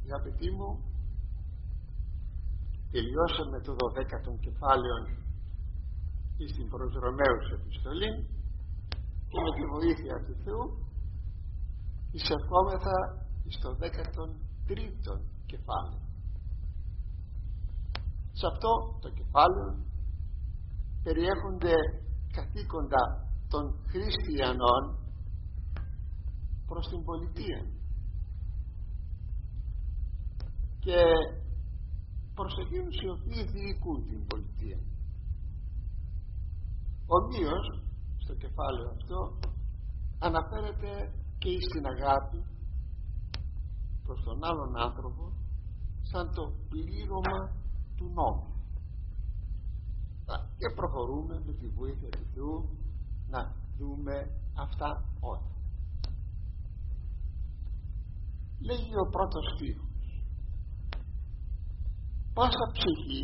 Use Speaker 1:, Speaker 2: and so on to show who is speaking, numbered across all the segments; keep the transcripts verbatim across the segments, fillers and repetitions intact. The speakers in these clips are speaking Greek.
Speaker 1: Αγαπητοί μου, τελειώσαμε το δωδέκατο κεφάλαιο στην προς Ρωμαίους επιστολή και με τη βοήθεια του Θεού εισερχόμεθα στο δέκατο τρίτο κεφάλαιο. Σε αυτό το κεφάλαιο περιέχονται καθήκοντα των χριστιανών προς την πολιτεία και προς εκείνους οι οποίοι διοικούν την πολιτεία. Ομοίως στο κεφάλαιο αυτό αναφέρεται και στην αγάπη προς τον άλλον άνθρωπο σαν το πλήρωμα του νόμου. Και προχωρούμε με τη βοήθεια του Θεού να δούμε αυτά όλα. Λέγει ο πρώτος στίχος: πάσα ψυχή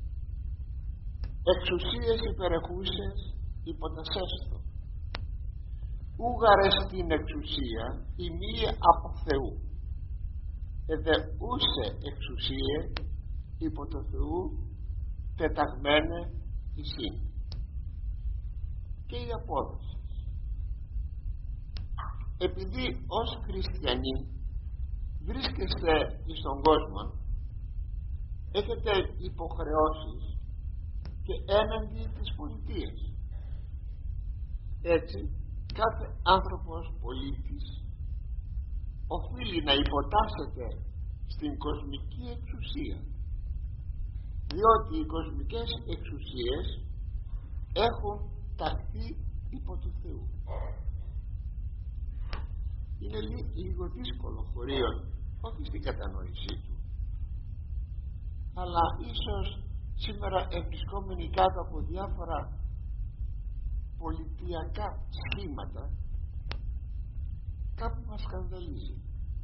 Speaker 1: εξουσίες υπερεχούσες υποτασέστο, ούγαρες την εξουσία η μία από Θεού, εδε ούσε εξουσίε υπό το Θεού τεταγμένε εισήν. Και η απόδοση: επειδή ως χριστιανοί βρίσκεστε στον κόσμο, έχετε υποχρεώσεις και έναντι της πολιτείας. Έτσι κάθε άνθρωπος πολίτης οφείλει να υποτάσσεται στην κοσμική εξουσία, διότι οι κοσμικές εξουσίες έχουν ταχθεί υπό του Θεού. Είναι λίγο δύσκολο χωρίον, όχι στην κατανόησή του, αλλά ίσως σήμερα ευρισκόμενοι κάτω από διάφορα πολιτιακά σχήματα κάπου μας σκανδαλίζει.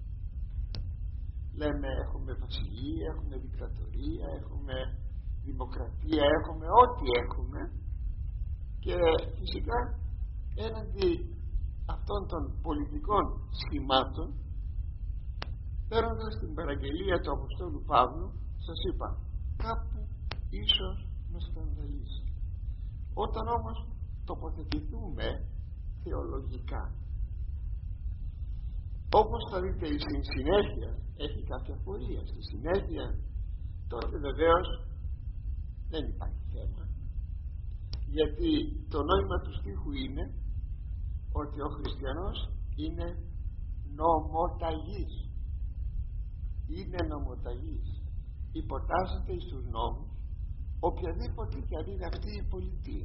Speaker 1: Λέμε έχουμε βασιλεία, έχουμε δικτατορία, έχουμε δημοκρατία, έχουμε ό,τι έχουμε, και φυσικά έναντι αυτών των πολιτικών σχημάτων, παίρνοντας την παραγγελία του Αποστόλου Παύλου, σας είπα, κάπου ίσως μας σκανδαλίσει. Όταν όμως τοποθετηθούμε θεολογικά, όπως θα δείτε στην συνέχεια, έχει κάποια πορεία στη συνέχεια, τότε βεβαίως δεν υπάρχει θέμα, γιατί το νόημα του στίχου είναι ότι ο χριστιανός είναι νομοταγής, είναι νομοταγής, υποτάσσεται στους νόμους οποιαδήποτε και αν είναι αυτή η πολιτεία.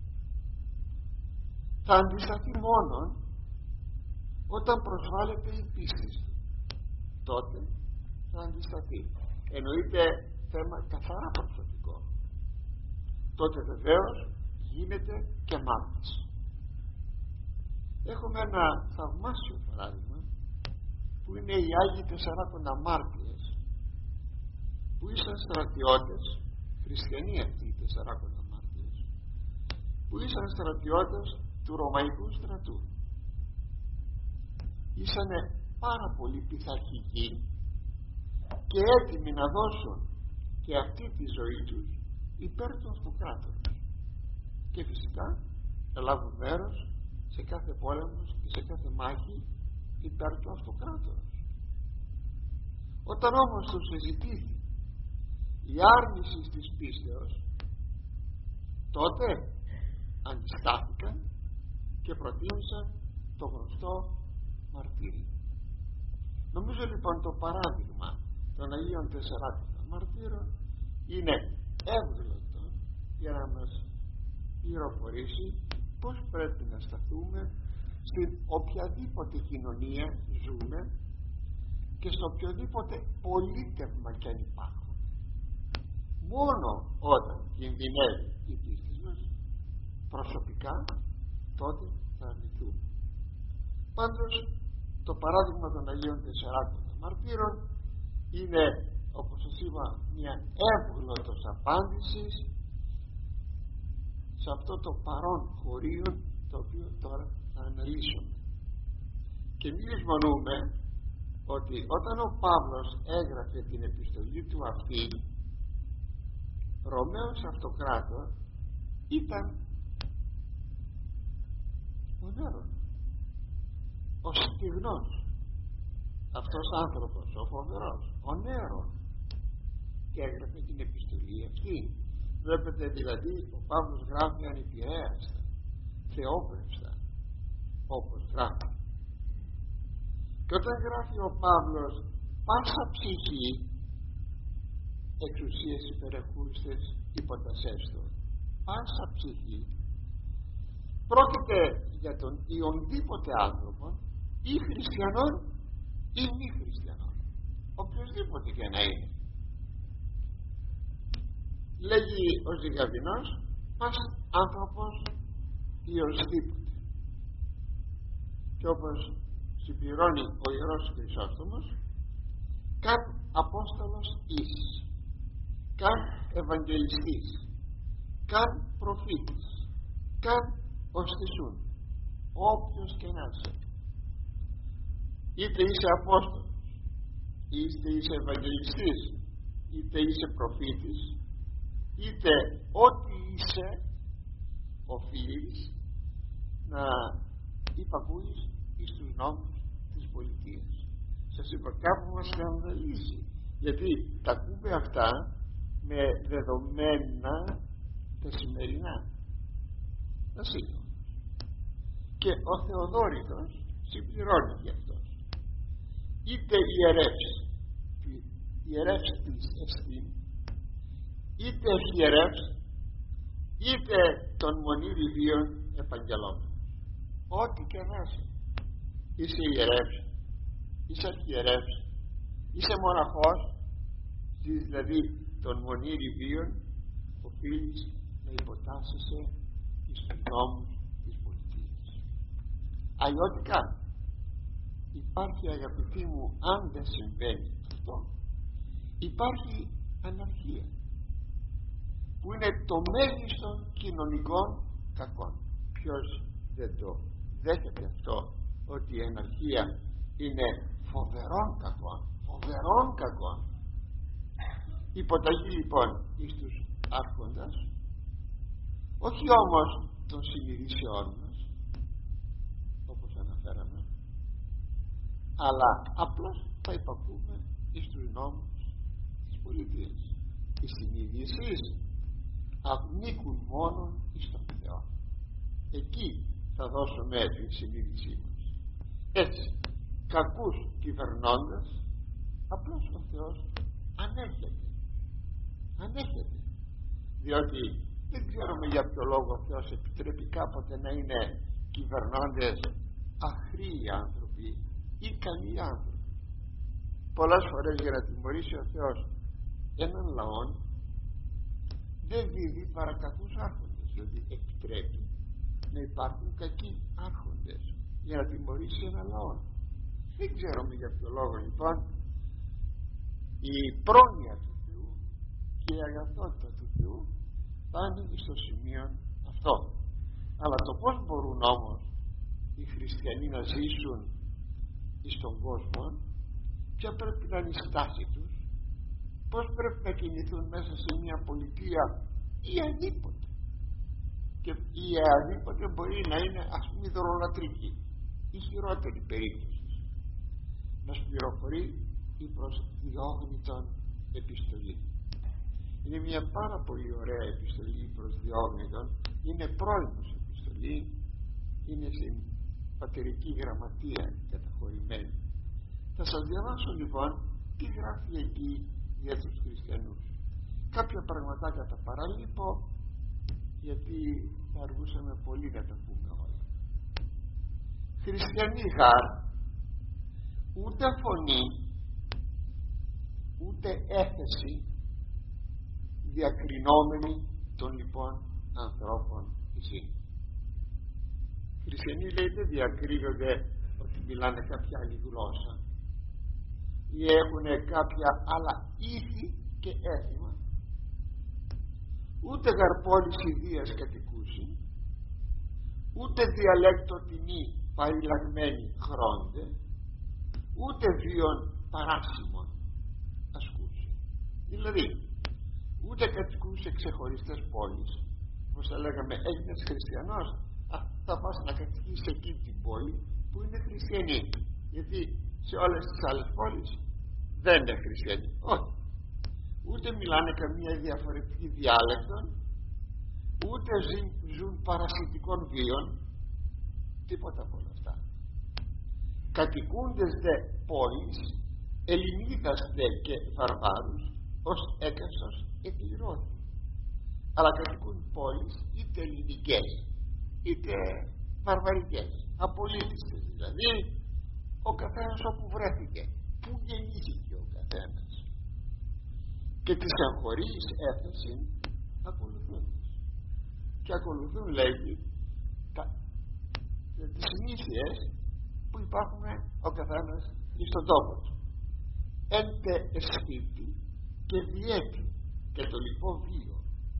Speaker 1: Θα αντισταθεί μόνον όταν προσβάλλεται η πίστη του, τότε θα αντισταθεί. Εννοείται θέμα καθαρά προσωπικό. Τότε βεβαίως γίνεται και μάρτης. Έχουμε ένα θαυμάσιο παράδειγμα που είναι οι Άγιοι Τεσσαράκοντα Μάρτυρες, που ήσαν στρατιώτες, χριστιανοί αυτοί οι Τεσσαράκοντα Μάρτυρες, που ήσαν στρατιώτες του Ρωμαϊκού στρατού. Ήσανε πάρα πολύ πειθαρχικοί και έτοιμοι να δώσουν και αυτή τη ζωή τους υπέρ του αυτοκράτορας, και φυσικά να λάβουν μέρος σε κάθε πόλεμο και σε κάθε μάχη υπέρ του αυτοκράτορας. Όταν όμως τους συζητήθη η άρνηση της πίστεως, τότε αντιστάθηκαν και προτίμησαν το γνωστό μαρτύριο. Νομίζω λοιπόν το παράδειγμα των Αγίων Τεσσαράκοντα Μαρτύρων είναι εύγλωτο για να μας πληροφορήσει πώς πρέπει να σταθούμε στην οποιαδήποτε κοινωνία ζούμε και στο οποιοδήποτε πολίτευμα κι αν υπάρχουν. Μόνο όταν κινδυνεύει η πίστη μας προσωπικά, τότε θα αρνηθούμε. Πάντως το παράδειγμα των Αγίων Τεσσαράκοντα Μαρτύρων είναι, όπως σας είπα, μια εύγλωτος απάντησης σε αυτό το παρόν χωρίο το οποίο τώρα θα αναλύσουμε. Και μη λησμονούμε ότι όταν ο Παύλος έγραφε την επιστολή του αυτή, Ρωμαίος Αυτοκράτορ ήταν ο Νέρον, ο στιγνός, αυτός άνθρωπος, ο φοβερός, ο Νέρον, και έγραφε την επιστολή αυτή. Βλέπετε δηλαδή ο Παύλος γράφει ανυπηρέαστα, θεόπαυστα, όπως γράφει. Και όταν γράφει ο Παύλος πάσα ψυχή, εξουσίες υπερεχούριστες υποτασέστο, πάσα ψυχή, πρόκειται για τον ιονδήποτε άνθρωπο, ή χριστιανόν ή μη χριστιανόν, οποιοσδήποτε και να είναι. Λέγει ο Ζυγαβινός, πας άνθρωπος ιωσδήποτε. Και όπως συμπληρώνει ο Ιερός Χρυσόστομος, καν Απόστολος εις, καν Ευαγγελιστής, καν προφήτης, καν οστισούν, όποιος και να είσαι, είτε είσαι Απόστολος, είτε είσαι Ευαγγελιστής, είτε είσαι προφήτης, είτε ό,τι είσαι, οφείλεις να υπακούεις εις τους νόμους της πολιτείας. Σας είπα, κάπου μας σκανδαλίζει, γιατί τα ακούμε αυτά με δεδομένα τα σημερινά. Τα σύγχρονα. Και ο Θεοδόρητος συμπληρώνει γι' αυτός. Είτε ιερεύς, ιερεύς της εστίν, είτε ευχιερεύς, είτε των μονήριδίων επαγγελόμενων. Ό,τι και να είσαι, είσαι ιερεύς, είσαι αρχιερεύς, είσαι μοναχός, ζεις δηλαδή των μονήριδίων, οφείλεις να υποτάσσεσαι εις τους νόμους της πολιτείας. Αλλιώτικα υπάρχει, αγαπητοί μου, αν δεν συμβαίνει αυτό, υπάρχει αναρχία, που είναι το μέγιστο κοινωνικών κακών. Ποιος δεν το δέχεται αυτό, ότι η αναρχία είναι φοβερών κακών, φοβερών κακών. Υποταγή λοιπόν εις τους άρχοντας, όχι όμως των συνειδησιών μας, όπως αναφέραμε, αλλά απλώς θα υπακούμε εις τους νόμους της πολιτείας. Οι συνειδήσεις ανήκουν μόνο εις τον Θεό. Εκεί θα δώσουμε την συνείδησή μας. Έτσι, κακούς κυβερνώντας, απλώς ο Θεός ανέρχεται. Ανέρχεται. Διότι δεν ξέρουμε για ποιο λόγο ο Θεός επιτρέπει κάποτε να είναι κυβερνώντες αχρήοι άνθρωποι ή καλοί άνθρωποι. Πολλές φορές για να τιμωρήσει ο Θεός έναν λαό, δεν δίδει παρά κακούς άρχοντες, διότι επιτρέπει να υπάρχουν κακοί άρχοντες για να τιμωρήσει έναν λαό. Δεν ξέρουμε για ποιο λόγο λοιπόν η πρόνοια του Θεού και η αγαθότητα του Θεού πάνε στο σημείο αυτό. Αλλά το πώς μπορούν όμως οι χριστιανοί να ζήσουν στον κόσμο, ποια πρέπει να είναι η στάση τους, πώς πρέπει να κινηθούν μέσα σε μια πολιτεία ή αδίποτε. Και η αδίποτε μπορεί να είναι, ας πούμε, ιδωλολατρική, η χειρότερη περίπτωση. Μας πληροφορεί η προς Διόγνητον επιστολή. Είναι μια πάρα πολύ ωραία επιστολή προς Διόγνητον, είναι πρώιμος επιστολή, είναι στην πατερική γραμματεία καταχωρημένη. Θα σας διαβάσω λοιπόν τι γράφει εκεί για τους χριστιανούς. Κάποια πραγματάκια τα παραλείπω, γιατί θα αργούσαμε πολύ να τα πούμε όλα. Χριστιανοί γάρ, ούτε φωνή, ούτε έθεση διακρινόμενοι των λοιπόν ανθρώπων εσύ. Χριστιανοί, λέει, δεν διακρίνονται ότι μιλάνε κάποια άλλη γλώσσα ή έχουν κάποια άλλα ήθη και έθιμα, ούτε γαρπόλης ιδίας κατοικούσι, ούτε διαλέκτο τιμή παριλαγμένη χρόντε, ούτε βίων παράσιμων ασκούσε. Δηλαδή ούτε κατοικούσε σε ξεχωριστές πόλεις. Όπως θα λέγαμε, έγινες χριστιανός, α, θα πας να κατοικήσεις σε εκείνη την πόλη που είναι χριστιανή, γιατί σε όλες τις άλλες πόλεις δεν είναι χριστιανοί. Όχι. Ούτε μιλάνε καμία διαφορετική διάλεκτο, ούτε ζουν, ζουν παρασιτικών βίων, τίποτα από όλα αυτά. Κατοικούντες δε πόλεις, Ελληνίδας δε και βαρβάρους, ως έκαστος εκπληρώθη. Αλλά κατοικούν πόλεις είτε ελληνικές είτε βαρβαρικές, απολύτιστες δηλαδή, ο καθένας όπου βρέθηκε, που γεννήθηκε ο καθένας, και τις εγχωρείς έφταση ακολουθούν και ακολουθούν, λέγει, τα, τις συνήθειες που υπάρχουν ο καθένας στον τόπο του. Έντε εσπίτι και διέτη και το λοιπό βίο,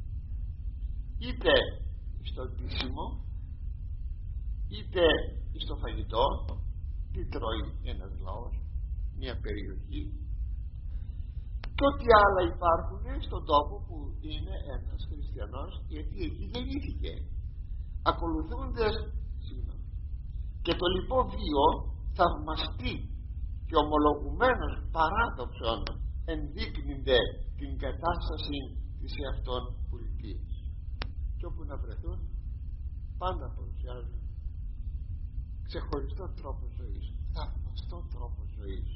Speaker 1: είτε στο ντύσιμο είτε στο φαγητό. Τι τρώει ένας λαός, μια περιοχή, και ό,τι άλλα υπάρχουν στον τόπο που είναι ένας χριστιανός, γιατί εκεί γεννήθηκε, ακολουθούντες συγγνώμη, και το λοιπό βίο θαυμαστεί και ομολογουμένος παράδοξον ενδείκνυνται την κατάσταση της εαυτών πολιτείας, και όπου να βρεθούν πάντα παρουσιάζουν ξεχωριστό τρόπο ζωής, θαυμαστό τρόπο ζωής,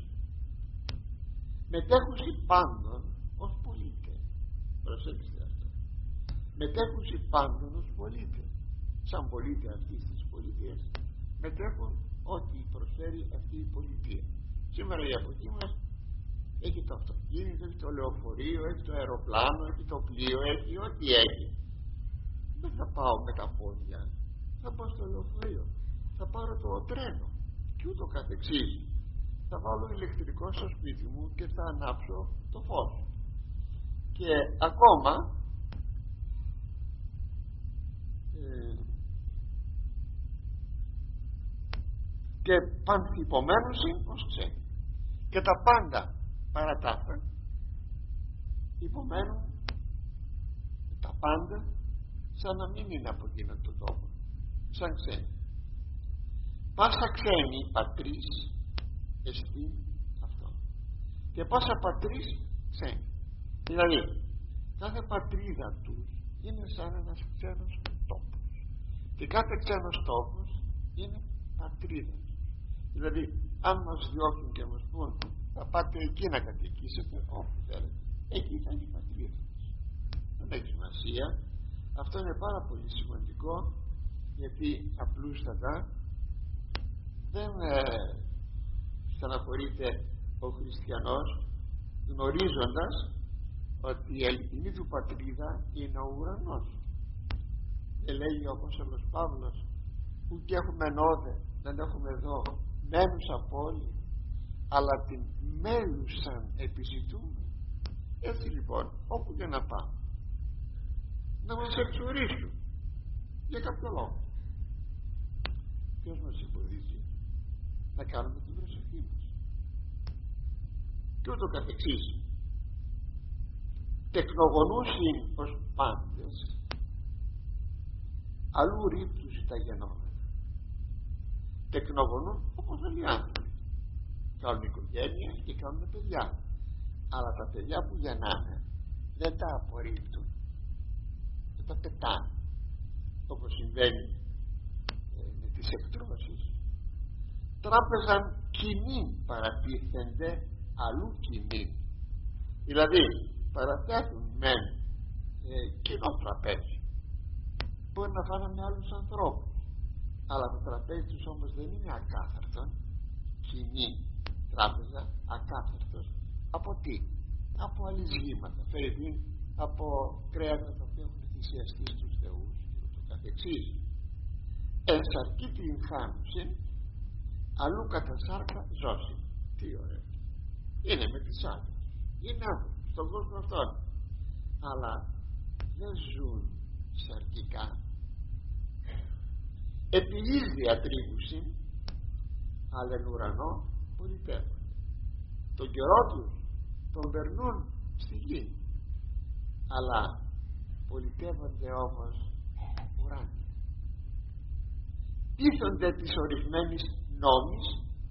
Speaker 1: μετέχουσι πάντων ως πολίτες. Προσέξτε αυτό, μετέχουσι πάντων ως πολίτες, σαν πολίτε αυτής της πολιτείας μετέχουν ό,τι προσφέρει αυτή η πολιτεία. Σήμερα η εποχή μας έχει το αυτοκίνητο, έχει το λεωφορείο, έχει το αεροπλάνο, έχει το πλοίο, έχει ό,τι έχει. Δεν θα πάω με τα πόδια, θα πάω στο λεωφορείο, θα πάρω το τρένο και ούτω καθεξής. Θα βάλω ηλεκτρικό στο σπίτι μου και θα ανάψω το φως. Και ακόμα ε, και πανθυπομένους είναι ως ξένοι, και τα πάντα παρατάφτα υπομένουν τα πάντα σαν να μην είναι από εκείνον τον τόπο, σαν ξένοι. Πάσα ξένοι πατρίς εστί αυτό, και πάσα πατρίς ξένοι. Δηλαδή κάθε πατρίδα τους είναι σαν ένας ξένος τόπος, και κάθε ξένος τόπος είναι πατρίδα τους. Δηλαδή αν μας διώχνουν και μας πούν θα πάτε εκεί να κατοικήσετε, όπου θέλετε, εκεί θα είναι η πατρίδα τους. Δεν έχει σημασία. Αυτό είναι πάρα πολύ σημαντικό, γιατί απλούστατα δεν ε, στεναχωρείται ο χριστιανός γνωρίζοντας ότι η αληθινή του πατρίδα είναι ο ουρανός. Δεν λέγει ο Απόστολος Παύλος, ουκ έχουμε νόδε, δεν έχουμε εδώ μένους από όλοι, αλλά την μέλουσαν επιζητούμε. Έτσι λοιπόν, όπου και να πάμε, να μας εξορίσουν για κάποιο λόγο. Ποιος μας εμποδίζει να κάνουμε την προσευχή μας, και ούτω καθεξής. Τεκνογονούσιν ως πάντες, αλλού ρίπτους τα γεννόμενα. Τεκνογονούν όπως όλοι οι άνθρωποι, κάνουν οικογένεια και κάνουν παιδιά, αλλά τα παιδιά που γεννάνε δεν τα απορρίπτουν, δεν τα πετάνε, όπως συμβαίνει ε, με τις εκτρώσεις. Τράπεζαν κοινή παρατίθενται, αλλού κοινή. Δηλαδή παραθέτουν μεν ε, κοινό τραπέζι, μπορεί να φάνε με άλλους ανθρώπους, αλλά το τραπέζι τους όμως δεν είναι ακάθαρτο. Κοινή τράπεζα, ακάθαρτος από τι? Από αλυσγήματα, φέρει από κρέατα τα οποία έχουν θυσιαστεί στους θεούς και το καθεξής. Εν σαρκή την χάνουση, αλλού κατά σάρκα ζώσει. Τι ωραία, είναι με τις άντρες, είναι άνθρωποι στον κόσμο αυτόν, αλλά δεν ζουν σαρκικά. Επί εις διατρίβουσιν, αλλά εν ουρανό πολιτεύουν. τον καιρό τους τον περνούν στη γη, αλλά πολιτεύονται όμως ουράνια. Πείθονται της ορισμένης νόμης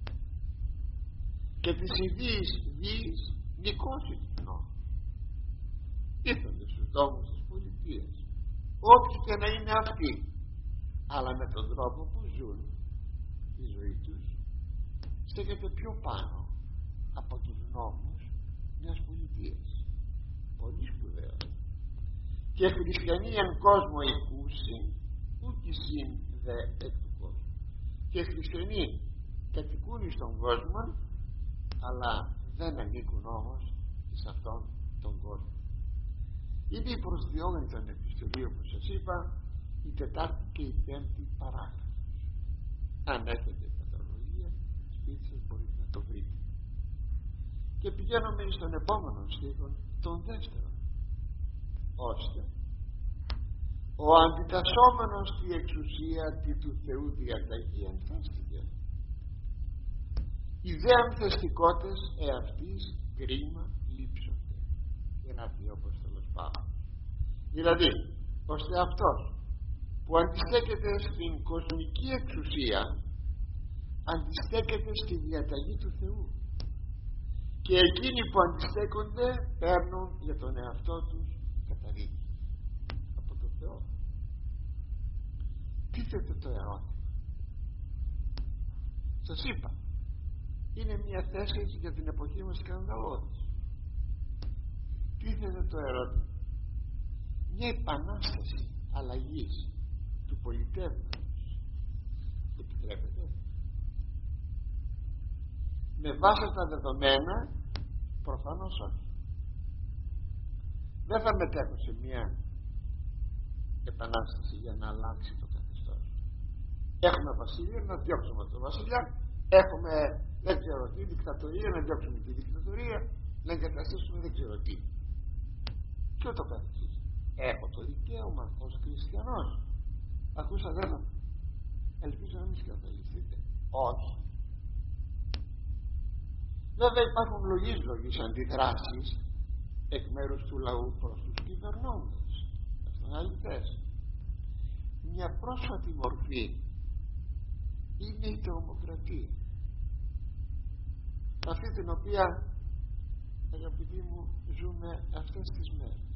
Speaker 1: και της ιδίης βίης νικόσιτης νόμης. Πείθονται στους νόμους της πολιτείας, όποιοι και να είναι αυτοί, αλλά με τον τρόπο που ζουν η ζωή τους στέκεται πιο πάνω από τους νόμους μιας πολιτείας. Πολύ σπουδαίο. Και χριστιανοί εν κόσμο οικούσιν, ούκη συν δε εκ του κόσμου. Και χριστιανοί κατοικούν στον κόσμο, αλλά δεν ανήκουν όμως σε αυτόν τον κόσμο. Είναι η προσδιόμενη των επιστολή, όπως σας είπα, η τετάρτη και η πέμπτη παράγραφος. Αν έχετε πατρολογία σπίτι σας μπορείτε να το βρείτε. Και πηγαίνουμε στον επόμενο στίχο, τον δεύτερο, ώστε ο αντιτασσόμενος στη εξουσία τη του Θεού διαταγή εμφάστηκε. Οι δε αμθεστικότες εαυτής κρίμα λείψονται. Και να πει ο Απόστολος Παύλος. Δηλαδή, ώστε αυτός που αντιστέκεται στην κοσμική εξουσία αντιστέκεται στη διαταγή του Θεού, και εκείνοι που αντιστέκονται παίρνουν για τον εαυτό τους καταδίκη από τον Θεό. Τίθεται το ερώτημα. Σας είπα, είναι μια θέση για την εποχή μας σκανδαλώδης. Τίθεται το ερώτημα. Μια επανάσταση αλλαγής του πολιτεύματος επιτρέπεται? Με βάση τα δεδομένα προφανώς όχι. Δεν θα μετέχω σε μια επανάσταση για να αλλάξει το καθεστώς. Έχουμε βασίλειο, να διώξουμε τον βασιλιά. Έχουμε δεν ξέρω τι δικτατορία, να διώξουμε τη δικτατορία, να εγκαταστήσουμε δεν ξέρω τι. Και ούτω καθεξής. Έχω το δικαίωμα ως χριστιανός. Ακούσατε εδώ? Ελπίζω να μην σκανδαλιστείτε. Όχι. Βέβαια υπάρχουν λογής λογής αντιδράσεις εκ μέρους του λαού προς τους κυβερνώντες. Αυτό είναι αληθές. Μια πρόσφατη μορφή είναι η τρομοκρατία, αυτή την οποία, αγαπητοί μου, ζούμε αυτές τις μέρες.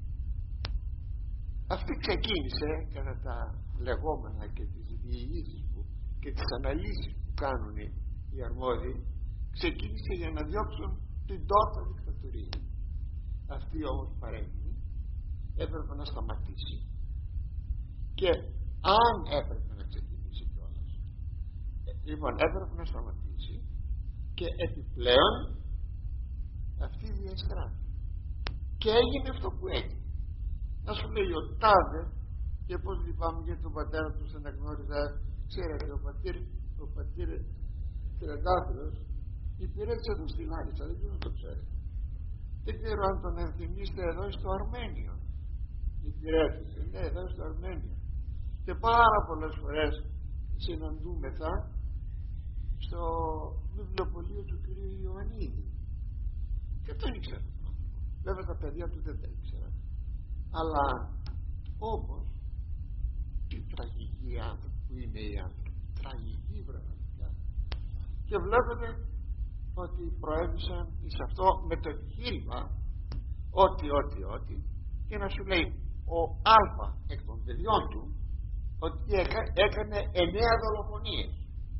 Speaker 1: Αυτή ξεκίνησε κατά τα λεγόμενα και τις διηγήσεις που και τις αναλύσεις που κάνουν οι αρμόδιοι, ξεκίνησε για να διώξουν την τότε δικτατορία. Αυτή όμως παρέμεινε, έπρεπε να σταματήσει, και αν έπρεπε να ξεκινήσει κιόλας, λοιπόν έπρεπε να σταματήσει, και επιπλέον αυτή διαστράφη και έγινε αυτό που έγινε. Να σου λέει ο τάδε, και πως λυπάμαι γιατί τον πατέρα του δεν αναγνώριζα. Ξέρετε, ο πατήρ ο πατήρ Τρεντάφυλλος υπηρέτησε εδώ στη Λάρισα, δεν ξέρω αν το ξέρετε. Δεν ξέρω αν τον ενθυμίστε εδώ στο Αρμένιο. Υπηρέτησε, ναι, εδώ στο Αρμένιο. Και πάρα πολλές φορές συναντούμεθα στο βιβλιοπωλείο του κυρίου Ιωαννίδη. Και τον ήξερα τον άνθρωπο. Βέβαια τα παιδιά του δεν τα ήξερα. Αλλά όμως τι τραγικοί άνθρωποι που είναι οι άνθρωποι. Τραγικοί πραγματικά. Και βλέπετε ότι προέβησαν σε αυτό με το επιχείρημα ότι, ότι, ότι, και να σου λέει ο Α εκ των παιδιών του ότι έκανε εννέα δολοφονίες,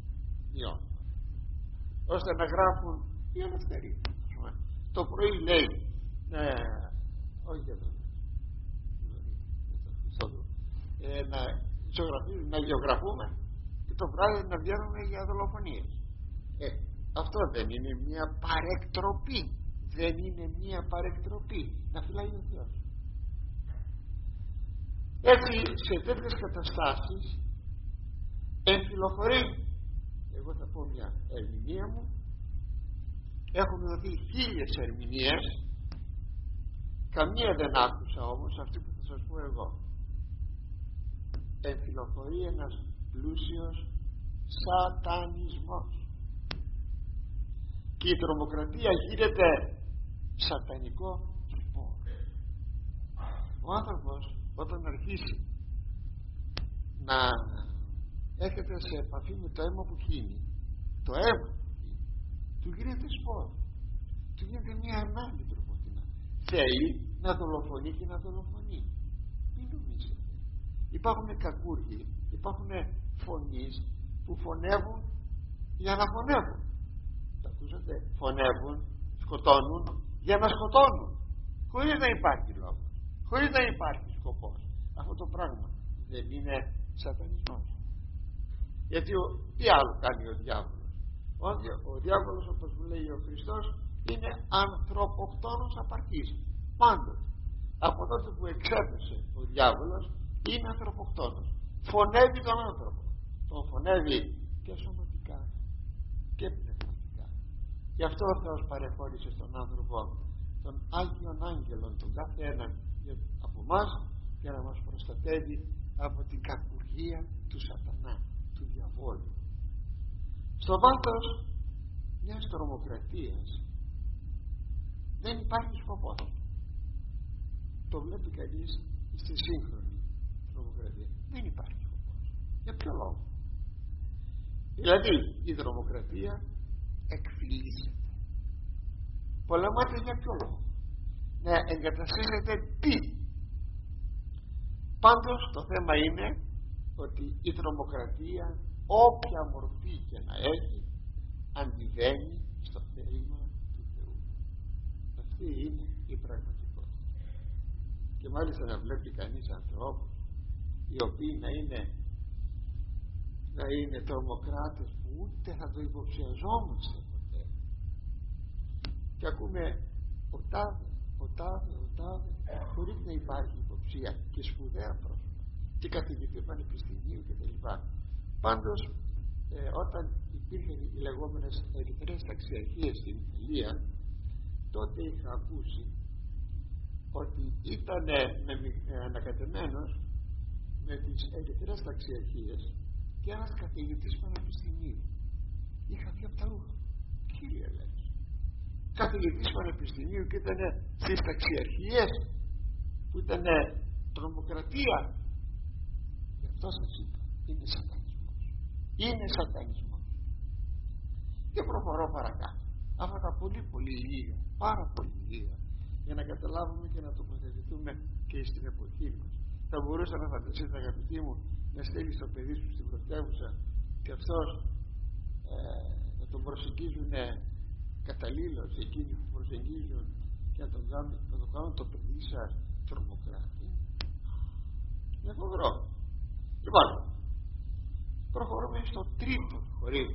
Speaker 1: ώστε να γράφουν η ελευθερία. Το πρωί λέει ε, όχι εδώ ε, να, να γεωγραφούμε, και το βράδυ να βγαίνουμε για δολοφονίες. ε, Αυτό δεν είναι μια παρεκτροπή? Δεν είναι μια παρεκτροπή να φυλάει ο Θεός? Έτσι σε τέτοιες καταστάσεις εμφυλοφορεί, εγώ θα πω μια ερμηνεία μου, έχουν δοθεί χίλιες ερμηνείες, καμία δεν άκουσα όμως αυτή που θα σας πω εγώ. Εμφυλοφορεί ένας πλούσιος σατανισμός. και η τρομοκρατία γίνεται σατανικό σπόρο. Ο άνθρωπος όταν αρχίσει να έρχεται σε επαφή με το αίμα που χύνει, το αίμα του γίνεται σπόρο, του γίνεται μια ανάγκη τροποτινά. Θέλει να δολοφονεί και να δολοφονεί. Μην νομίζετε. Υπάρχουν κακούργοι, υπάρχουν φωνείς που φωνεύουν για να φωνεύουν. Τα ακούσατε? Φωνεύουν, σκοτώνουν για να σκοτώνουν, χωρίς να υπάρχει λόγος, χωρίς να υπάρχει σκοπός. Αυτό το πράγμα δεν είναι σατανισμός? Γιατί ο, τι άλλο κάνει ο διάβολος? Ο, ο διάβολος, όπως μου λέει ο Χριστός, είναι ανθρωποκτόνος απαρχής. Πάντοτε, από τότε που εξέπεσε ο διάβολος, είναι ανθρωποκτόνος. Φωνεύει τον άνθρωπο. Τον φωνεύει και σωματικά και πνευματικά. Γι' αυτό ο Θεός παρεχώρησε στον άνθρωπο των Άγιων Άγγελων, τον κάθε έναν από εμάς, για να μας προστατεύει από την κακουργία του σατανά, του διαβόλου. Στο βάθος μιας τρομοκρατίας δεν υπάρχει σκοπός. Το βλέπει κανείς στη σύγχρονη τρομοκρατία. Δεν υπάρχει σκοπός. Για ποιο λόγο? Δηλαδή η τρομοκρατία εκφυλίσσεται. Πολεμάται για ποιο λόγο? Να εγκαταστήσετε τι? Πάντως το θέμα είναι ότι η τρομοκρατία, όποια μορφή και να έχει, αντιβαίνει στο θέλημα του Θεού. Αυτή είναι η πραγματικότητα. Και μάλιστα να βλέπει κανείς ανθρώπους οι οποίοι να είναι να είναι τρομοκράτες που ούτε θα το υποψιαζόμαστε ποτέ, και ακούμε ο τάδε, ο τάδε, ο τάδε, χωρίς να υπάρχει υποψία, και σπουδαία πρόσωπα και καθηγητή πανεπιστημίου κτλ. Πάντως ε, όταν υπήρχαν οι λεγόμενες ερυθρές ταξιαρχίες στην Ιταλία, τότε είχα ακούσει ότι ήταν ε, ανακατεμένος με τις ερυθρές ταξιαρχίες και ένας καθηγητής πανεπιστημίου. Είχα δει από τα ρούχα. Κύριε λέει, καθηγητής πανεπιστημίου και ήταν στις ταξιαρχίες που ήταν τρομοκρατία. Γι' αυτό σας είπα, είναι σατανισμός. Είναι σατανισμός. Και προχωρώ παρακάτω. Αυτά τα πολύ πολύ λίγα, πάρα πολύ λίγα, για να καταλάβουμε και να τοποθετηθούμε και στην εποχή μας. Θα μπορούσα να φανταστείτε, αγαπητοί μου, να στείλει το παιδί σου στην πρωτεύουσα και αυτός ε, να τον προσεγγίζουν καταλήλως εκείνοι που προσεγγίζουν, και να τον κάνουν, να το κάνουν το παιδί σας τρομοκράτη. Είναι φοβερό. Λοιπόν, προχωρούμε στο τρίτο χωρί.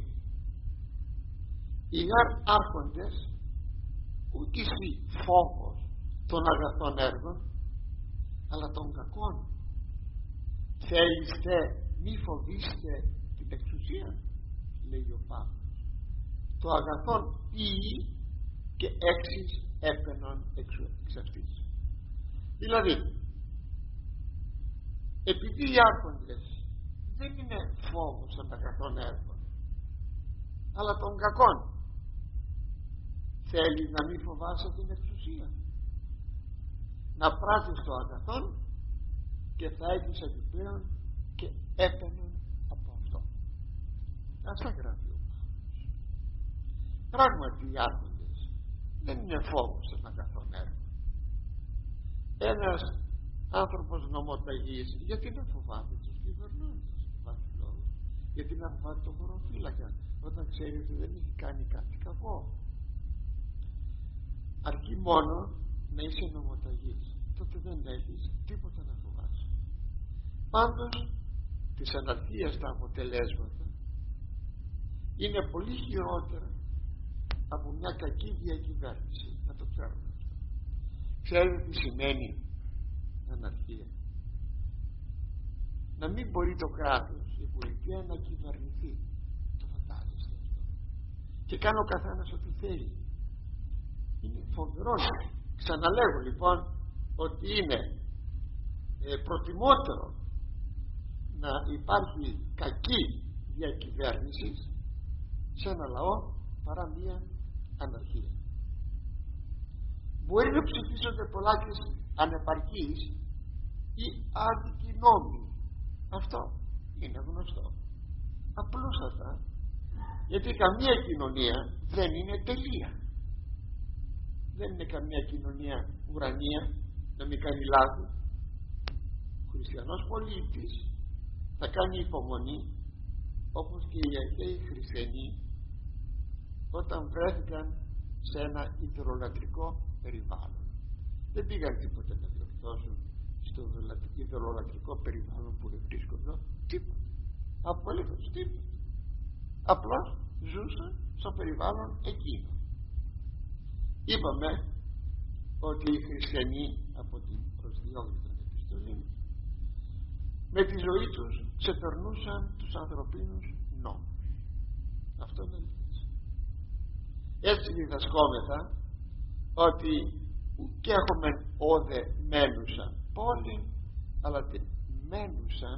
Speaker 1: Οι άρχοντες ούτε εσύ φόβος των αγαθών έργων, αλλά των κακών. Θέλεστε μη φοβήστε την εξουσία, λέει ο Παύλος. Το αγαθόν ποιεί και έξις έπαινον εξ αυτής. Δηλαδή, επειδή οι άρχοντες δεν είναι φόβος των αγαθών έργων, αλλά των κακών, θέλεις να μην φοβάσαι την εξουσία, να πράττεις το αγαθόν και θα έχεις επιπλέον και έπαινον από αυτό. Αυτά γράφει ο Παύλος. Πράγματι οι άρχοντες δεν είναι φόβος των αγαθών έργων. Ένας άνθρωπος νομοταγής γιατί να φοβάται τους κυβερνώντες? Βάζει λόγο. Γιατί να φοβάται τον χωροφύλακα όταν ξέρει ότι δεν έχει κάνει κάτι κακό? Αρκεί μόνο να είσαι νομοταγής, τότε δεν έχεις τίποτα να φοβάσαι. Πάντως της αναρχίας τα αποτελέσματα είναι πολύ χειρότερα από μια κακή διακυβέρνηση. Να το ξέρουμε αυτό. Ξέρετε τι σημαίνει αναρχία? Να μην μπορεί το κράτος, η πολιτεία, να κυβερνηθεί. Το φαντάζεστε αυτό? Και κάνει ο καθένας ό,τι θέλει. Είναι φοβερό. Ξαναλέγω λοιπόν ότι είναι ε, προτιμότερο να υπάρχει κακή διακυβέρνηση σε ένα λαό παρά μια αναρχία. Μπορεί να ψηφίσονται πολλάκες ανεπαρκείς ή άδικοι νόμοι. Αυτό είναι γνωστό. Απλούστατα, γιατί καμία κοινωνία δεν είναι τελεία. Δεν είναι καμία κοινωνία ουρανία να μην κάνει λάθη. Ο χριστιανός πολίτης θα κάνει υπομονή, όπως και οι αρχαίοι χριστιανοί όταν βρέθηκαν σε ένα ιδωλολατρικό περιβάλλον. Δεν πήγαν τίποτε να διορθώσουν στο ιδωλολατρικό περιβάλλον που δεν βρίσκονται. Τίποτα. Απολύτως τίποτα. Απλώς ζούσαν στο περιβάλλον εκείνο. Είπαμε ότι οι χριστιανοί από την προσδιώγηση επιστολή με τη ζωή τους ξεπερνούσαν τους ανθρωπίνους νόμους. Αυτό είναι αλήθεια. Έτσι διδασκόμεθα ότι ουκ έχουμε όδε μένουσαν πόλη, αλλά την μένουσαν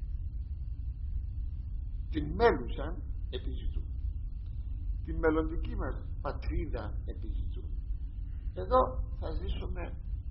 Speaker 1: την μένουσαν επιζητούν. Την μελλοντική μας πατρίδα επιζητούν. Εδώ θα ζήσουμε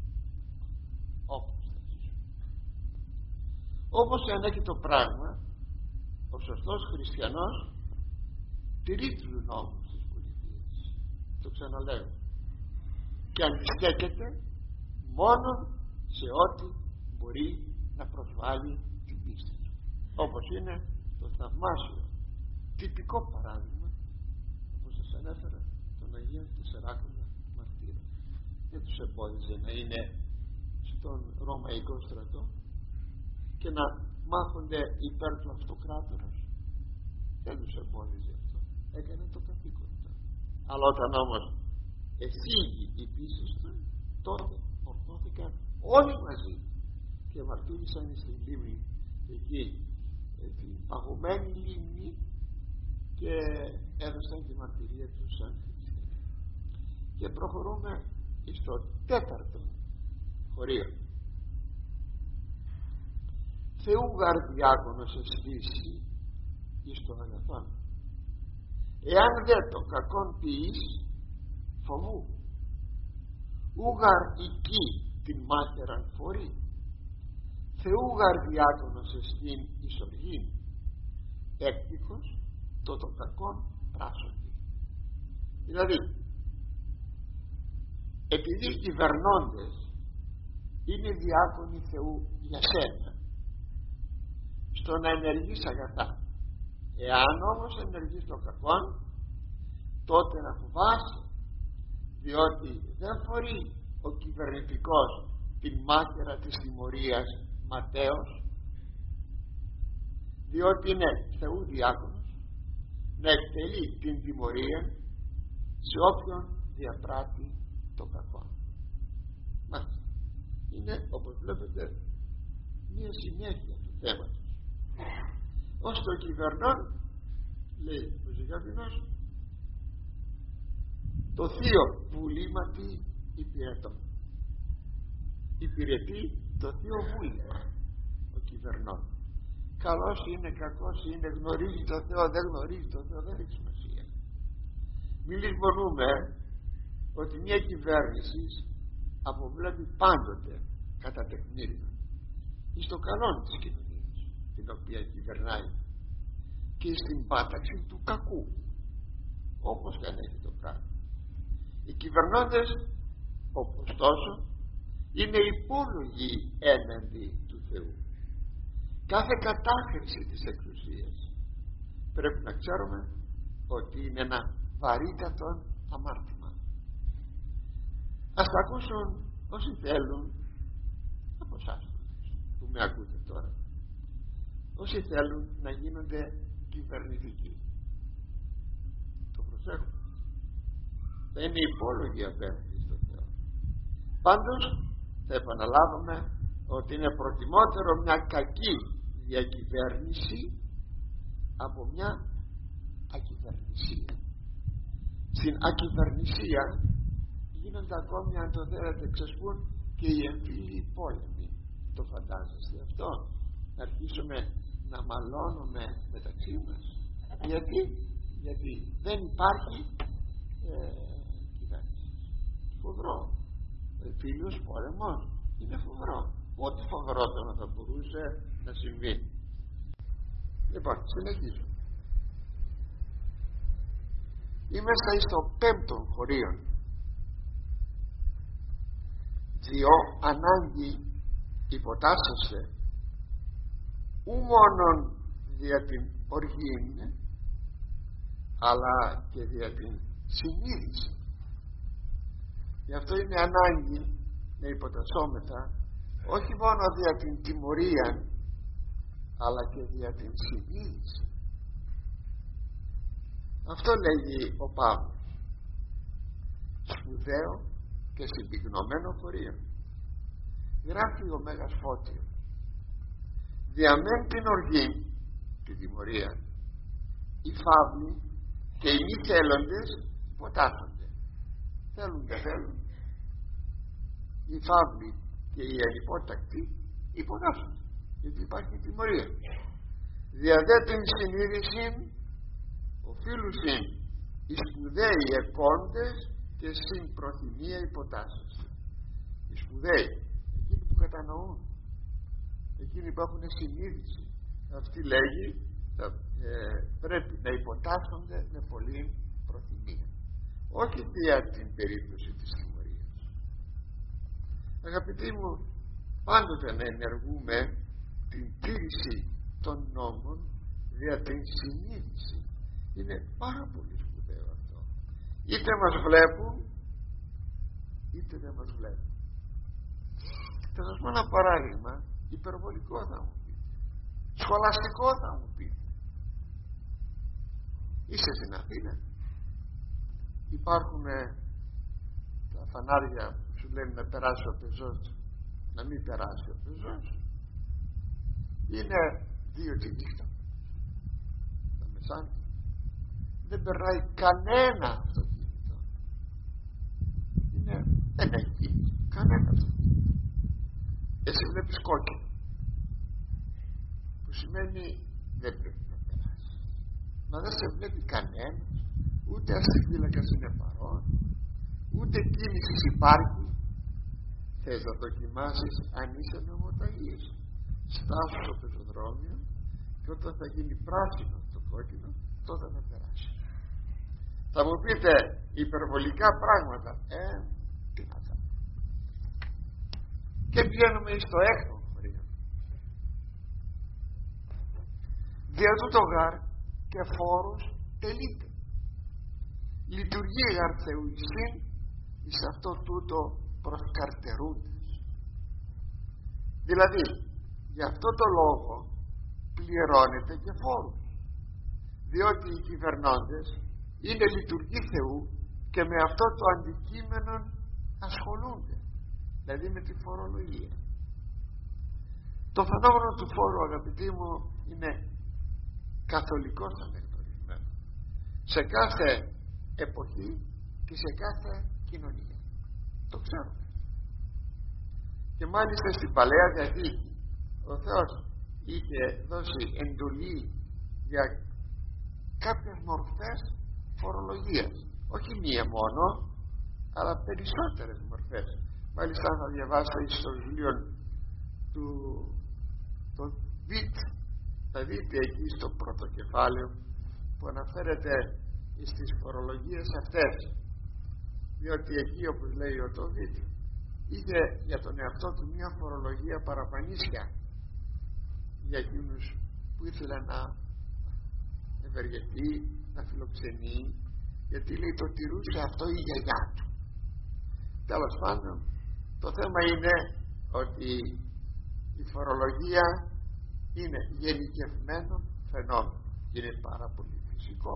Speaker 1: όπως θα ζήσουμε. Όπως και αν έχει το πράγμα, ο σωστός χριστιανός τηρεί τους νόμους της πολιτείας. Το ξαναλέω. Και αντιστέκεται μόνο σε ό,τι μπορεί να προσβάλλει την πίστη του. Όπως είναι το θαυμάσιο τυπικό παράδειγμα, όπως σας ανέφερα, των Αγίων Τεσσαράκοντα Μαρτύρων. Δεν τους εμπόδιζε να είναι στον Ρωμαϊκό στρατό και να μάχονται υπέρ του αυτοκράτορας. Δεν τους εμπόδιζε αυτό. Έκανε το καθήκον του. Αλλά όταν όμως εφήγη η πίστη του, τότε ορθώθηκαν όλοι μαζί και μαρτύρησαν στην λίμνη εκεί, την παγωμένη λίμνη, και έδωσαν τη μαρτυρία τους σαν χριστιανοί. Και προχωρούμε στο τέταρτο χωρίο. Θεού γαρ διάκονος εσφύσει εις το αγαθόν. Εάν δε το κακόν ποιείς, φοβού. Ούγαρ εκεί την μάχαιραν φορεί. Θεού γαρ διάκονος εστίν εις οργήν. Έκτυχος το το κακόν πράσσονται. Δηλαδή, επειδή οι κυβερνώντες είναι διάκονοι Θεού για σένα, στο να ενεργείς αγαθά. Εάν όμως ενεργείς το κακόν, τότε να φοβάσαι, διότι δεν φορεί ο κυβερνητικός την μάχαιρα της τιμωρίας ματέως, διότι είναι Θεού διάκονος να εκτελεί την τιμωρία σε όποιον διαπράττει το κακό. Μάλιστα, είναι, όπως βλέπετε, μία συνέχεια του θέματος. Ως το κυβερνών, λέει ο Ζυγαβινός, το θείο βουλήματι υπηρετώ. Υπηρετεί το θείο βούλημα ο κυβερνών. Καλός είναι, κακός είναι, γνωρίζει το Θεό, δεν γνωρίζει το Θεό, δεν έχει σημασία. Μην λησμονούμε ότι μια κυβέρνηση αποβλέπει πάντοτε κατά τεκμήριο εις το καλό της κοινωνίας την οποία κυβερνάει και στην πάταξη του κακού, όπως και αν έχει το πράγμα. Οι κυβερνώντες, όπως τόσο, είναι υπόλογοι έναντι του Θεού. Κάθε κατάχρηση της εξουσίας πρέπει να ξέρουμε ότι είναι ένα βαρύτατο αμάρτημα. Ας τα ακούσουν όσοι θέλουν από εσάς που με ακούτε τώρα, όσοι θέλουν να γίνονται κυβερνητικοί. Το προσέχουμε. Θα είναι υπόλογοι απέναντι στο Θεό. Πάντως θα επαναλάβουμε ότι είναι προτιμότερο μια κακή διακυβέρνηση από μια ακυβερνησία. Στην ακυβερνησία γίνονται ακόμη, αν το θέλετε, ξεσπούν και οι εμφύλιοι πόλεμοι. Το φαντάζεστε αυτό? Να αρχίσουμε να μαλώνουμε μεταξύ μας. Γιατί? Γιατί δεν υπάρχει ε, κυβέρνησης. Φοβρό. Ο εμφύλιος πόλεμος είναι φοβρό. Ό,τι φοβρότερο θα μπορούσε να συμβεί. Λοιπόν, συνεχίζω. Είμαστε στο πέμπτο χωρίον. Διό ανάγκη υποτάσσεστε ου μόνον δια την οργήν, αλλά και δια την συνείδηση. Γι' αυτό είναι ανάγκη να υποτασσόμεθα όχι μόνο δια την τιμωρία, αλλά και δια την συνείδηση. Αυτό λέγει ο Παύλος. Σπουδαίο και συμπυκνωμένο χωρίο. Γράφει ο Μέγας Φώτιος. Διαμέν την οργή, την τιμωρία, οι φαύλοι και οι μη θέλοντες υποτάσσονται. Θέλουν και θέλουν. Οι φαύλοι και οι ανυπότακτοι υποτάσσονται, γιατί υπάρχει τιμωρία. Δια δε την συνείδηση οφείλουσιν οι σπουδαίοι εκόντες και συν προθυμία υποτάσσονται. Οι σπουδαίοι, εκείνοι που κατανοούν, εκείνοι που έχουν συνείδηση, αυτή λέγει θα, ε, πρέπει να υποτάσσονται με πολλή προθυμία, όχι δια την περίπτωση της τιμωρίας. Αγαπητοί μου, πάντοτε να ενεργούμε την τήρηση των νόμων δια την συνείδηση. Είναι πάρα πολύ σπουδαίο αυτό. Είτε μας βλέπουν είτε δεν μας βλέπουν. Θα σας πω ένα παράδειγμα, υπερβολικό θα μου πείτε, σχολαστικό θα μου πείτε. Είσαι στην Αθήνα, υπάρχουν τα φανάρια που σου λένε να περάσει ο πεζός, να μην περάσει ο πεζός. Είναι δύο τη νύχτα, τα μεσάνυχτα, δεν περνάει κανένα αυτοκίνητο, είναι, δεν έχει κίνηση κανένα αυτοκίνητο. Εσύ βλέπεις κόκκινο, που σημαίνει δεν πρέπει να περάσει. Μα δεν σε βλέπει κανένας, ούτε αστιφύλακας είναι παρόν, ούτε κίνηση υπάρχει. Θες να δοκιμάσεις αν είσαι νομοταγής? Στάσου στο πεζοδρόμιο και όταν θα γίνει πράσινο το κόκκινο, τότε θα περάσει. Θα μου πείτε υπερβολικά πράγματα, ε, τι να κάνω. Και βγαίνουμε στο έκτο χωρίο. Δια τούτο γάρ και φόρος τελείται. Λειτουργεί γάρ Θεού εισήν εις αυτό τούτο προσκαρτερούντες. Δηλαδή, γι' αυτό το λόγο πληρώνεται και φόρους. Διότι οι κυβερνώντες είναι λειτουργοί Θεού και με αυτό το αντικείμενο ασχολούνται. Δηλαδή με τη φορολογία. Το φαινόμενο του φόρου, αγαπητοί μου, είναι καθολικώς αναγνωρισμένο σε κάθε εποχή και σε κάθε κοινωνία. Το ξέρουμε. Και μάλιστα στην Παλαιά Διαθήκη ο Θεός είχε δώσει εντολή για κάποιες μορφές φορολογίας, όχι μία μόνο, αλλά περισσότερες μορφές. Μάλιστα θα διαβάσετε στο βιβλίο του το Βίτ, θα δείτε εκεί στο πρώτο κεφάλαιο που αναφέρεται στις φορολογίες αυτές, διότι εκεί, όπως λέει ο Τοβίτ, είχε για τον εαυτό του μια φορολογία παραπανίσια για εκείνους που ήθελαν να ευεργετεί, να φιλοξενεί, γιατί λέει το τηρούσε αυτό η γιαγιά του. Τέλος πάντων, το θέμα είναι ότι η φορολογία είναι γενικευμένο φαινόμενο και είναι πάρα πολύ φυσικό.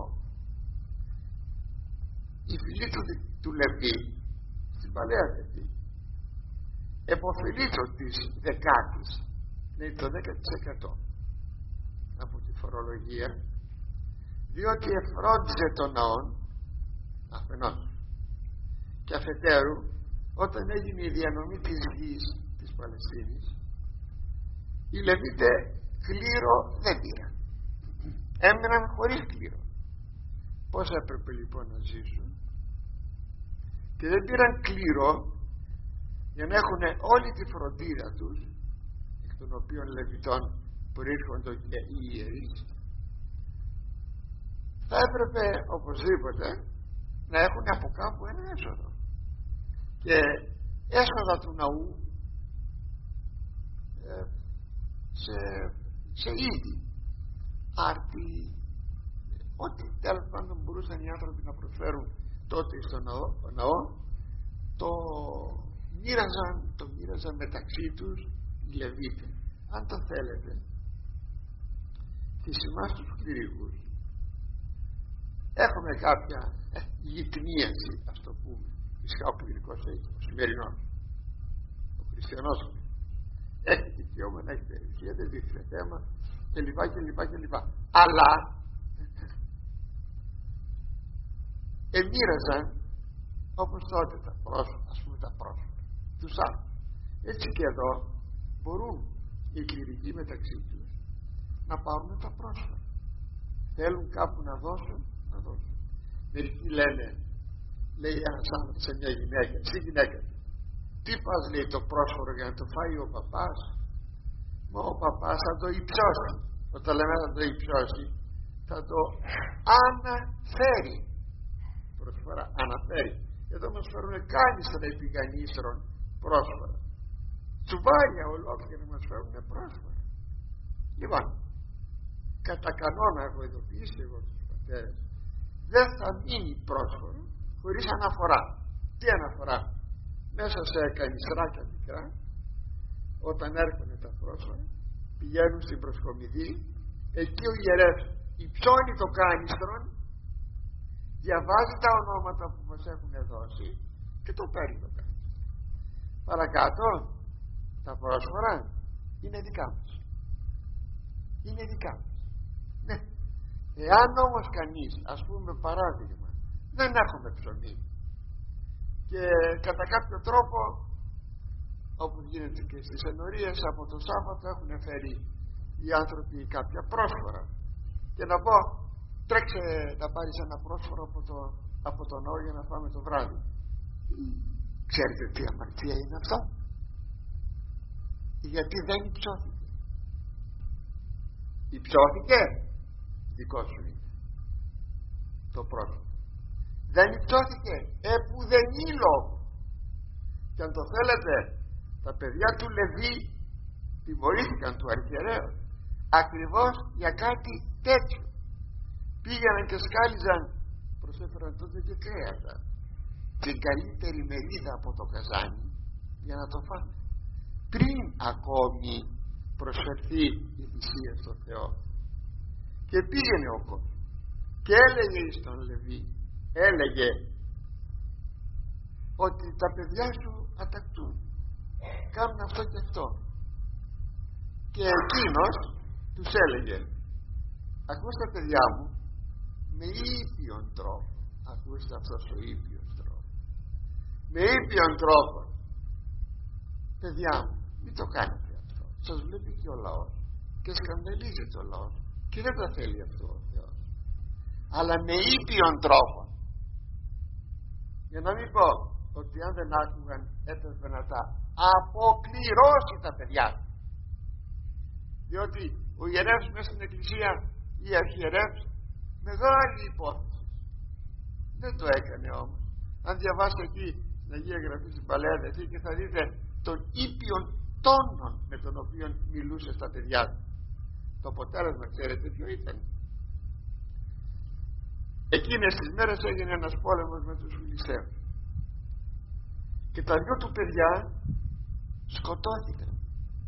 Speaker 1: Η φυλή του, του Λεβί στην Παλαιά Διαθήκη επωφελείται της δεκάτης, λέει το δέκα τοις εκατό από τη φορολογία, διότι εφρόντιζε τον ναόν αφενός και αφετέρου όταν έγινε η διανομή της γης της Παλαιστίνης, οι Λεβίτε κλήρο δεν πήραν, έμειναν χωρίς κλήρο. Πώς έπρεπε λοιπόν να ζήσουν? και δεν πήραν κλήρο για να έχουν όλη τη φροντίδα τους, εκ των οποίων Λεβιτών προήρχονται και οι ιερείς, θα έπρεπε οπωσδήποτε να έχουν από κάπου ένα έσοδο, και έσοδα του ναού ε, σε, σε είδη, άρτη, ό,τι τέλος πάντων μπορούσαν οι άνθρωποι να προσφέρουν τότε στο ναό, ναό το μοίραζαν, το μοίραζαν μεταξύ τους οι Λεβίτες. Αν το θέλετε, θυσιμάς τους κληρικούς έχουμε κάποια ε, γυτνίαση, ας το πούμε. Φυσικά ο κληρικός έχει, ο σημερινός, ο χριστιανός έχει δικαίωμα να έχει περιουσία, δεν δείχνει θέμα κλπ κλπ κλπ. Αλλά εμοίραζαν όπως τότε τα πρόσωπα, ας πούμε τα πρόσωπα τους άλλους. Έτσι και εδώ μπορούν οι κληρικοί μεταξύ τους να πάρουν τα πρόσωπα. Θέλουν κάπου να δώσουν, να δώσουν. Μερικοί λένε, λέει ένας άνθρωπος σε μια γυναίκα, στη γυναίκα του, τι πας, λέει, το πρόσφορο για να το φάει ο παπάς? Μα ο παπάς θα το υψώσει. Όταν λέμε θα το υψώσει, θα το αναφέρει. Προσφορά, αναφέρει. Εδώ μας φέρουν κάνιστρα επιγανίστρων πρόσφορα, τσουβάλια ολόκληρα μας φέρουν πρόσφορα. Λοιπόν, κατά κανόνα έχω ειδοποιήσει εγώ τους πατέρες, δεν θα μείνει πρόσφορο χωρίς αναφορά. Τι αναφορά? Μέσα σε κανιστράκια μικρά, όταν έρχονται τα πρόσφορα, πηγαίνουν στην προσκομιδή, εκεί ο ιερεύς υψώνει το κάνιστρον, διαβάζει τα ονόματα που μας έχουν δώσει και το παίρνει το κάνιστρο. Παρακάτω τα πρόσφορα είναι δικά μας, είναι δικά μας. Ναι. Εάν όμως κανείς, ας πούμε παράδειγμα, δεν έχουμε ψωμί και κατά κάποιο τρόπο, όπως γίνεται και στις ενορίες, από το Σάββατο έχουν φέρει οι άνθρωποι κάποια πρόσφορα, και να πω τρέξε να πάρεις ένα πρόσφορο από το, από το ναό για να πάμε το βράδυ. Ξέρετε τι αμαρτία είναι αυτό? Γιατί δεν υψώθηκε. Υψώθηκε, δικό σου είναι το πρόσωπο. Δεν υψώθηκε, ε που δεν είναι λόγο. Και αν το θέλετε, τα παιδιά του Λεβί τιμωρήθηκαν, του αρχιερέου, ακριβώς για κάτι τέτοιο. Πήγαιναν και σκάλιζαν, προσέφεραν τότε και κρέατα, την καλύτερη μερίδα από το καζάνι για να το φάνε, πριν ακόμη προσφερθεί η θυσία στο Θεό. Και πήγαινε ο κόσμος και έλεγε εις τον Λεβί, έλεγε ότι τα παιδιά σου ατακτούν, κάνουν αυτό και αυτό, και εκείνος τους έλεγε, ακούστε παιδιά μου, με ήπιον τρόπο, ακούστε αυτός ο ήπιος τρόπο, με ήπιον τρόπο, παιδιά μου, μην το κάνετε αυτό, σας βλέπει και ο λαός και σκανδαλίζεται ο λαός και δεν τα θέλει αυτό ο Θεός, αλλά με ήπιον τρόπο, για να μην πω ότι αν δεν άκουγαν έπρεπε να τα αποκληρώσει τα παιδιά του, διότι ο ιερεύς μέσα στην εκκλησία, η αρχιερεύς, μεγάλη υπόθεση, δεν το έκανε όμως. Αν διαβάσετε εκεί στην Αγία Γραφή στην Παλαιά Διαθήκη, θα δείτε τον ήπιον τόνων με τον οποίο μιλούσε στα παιδιά του. Το αποτέλεσμα ξέρετε ποιο ήταν? Εκείνες τις μέρες έγινε ένας πόλεμος με τους Φιλιστέους και τα δυο του παιδιά σκοτώθηκαν,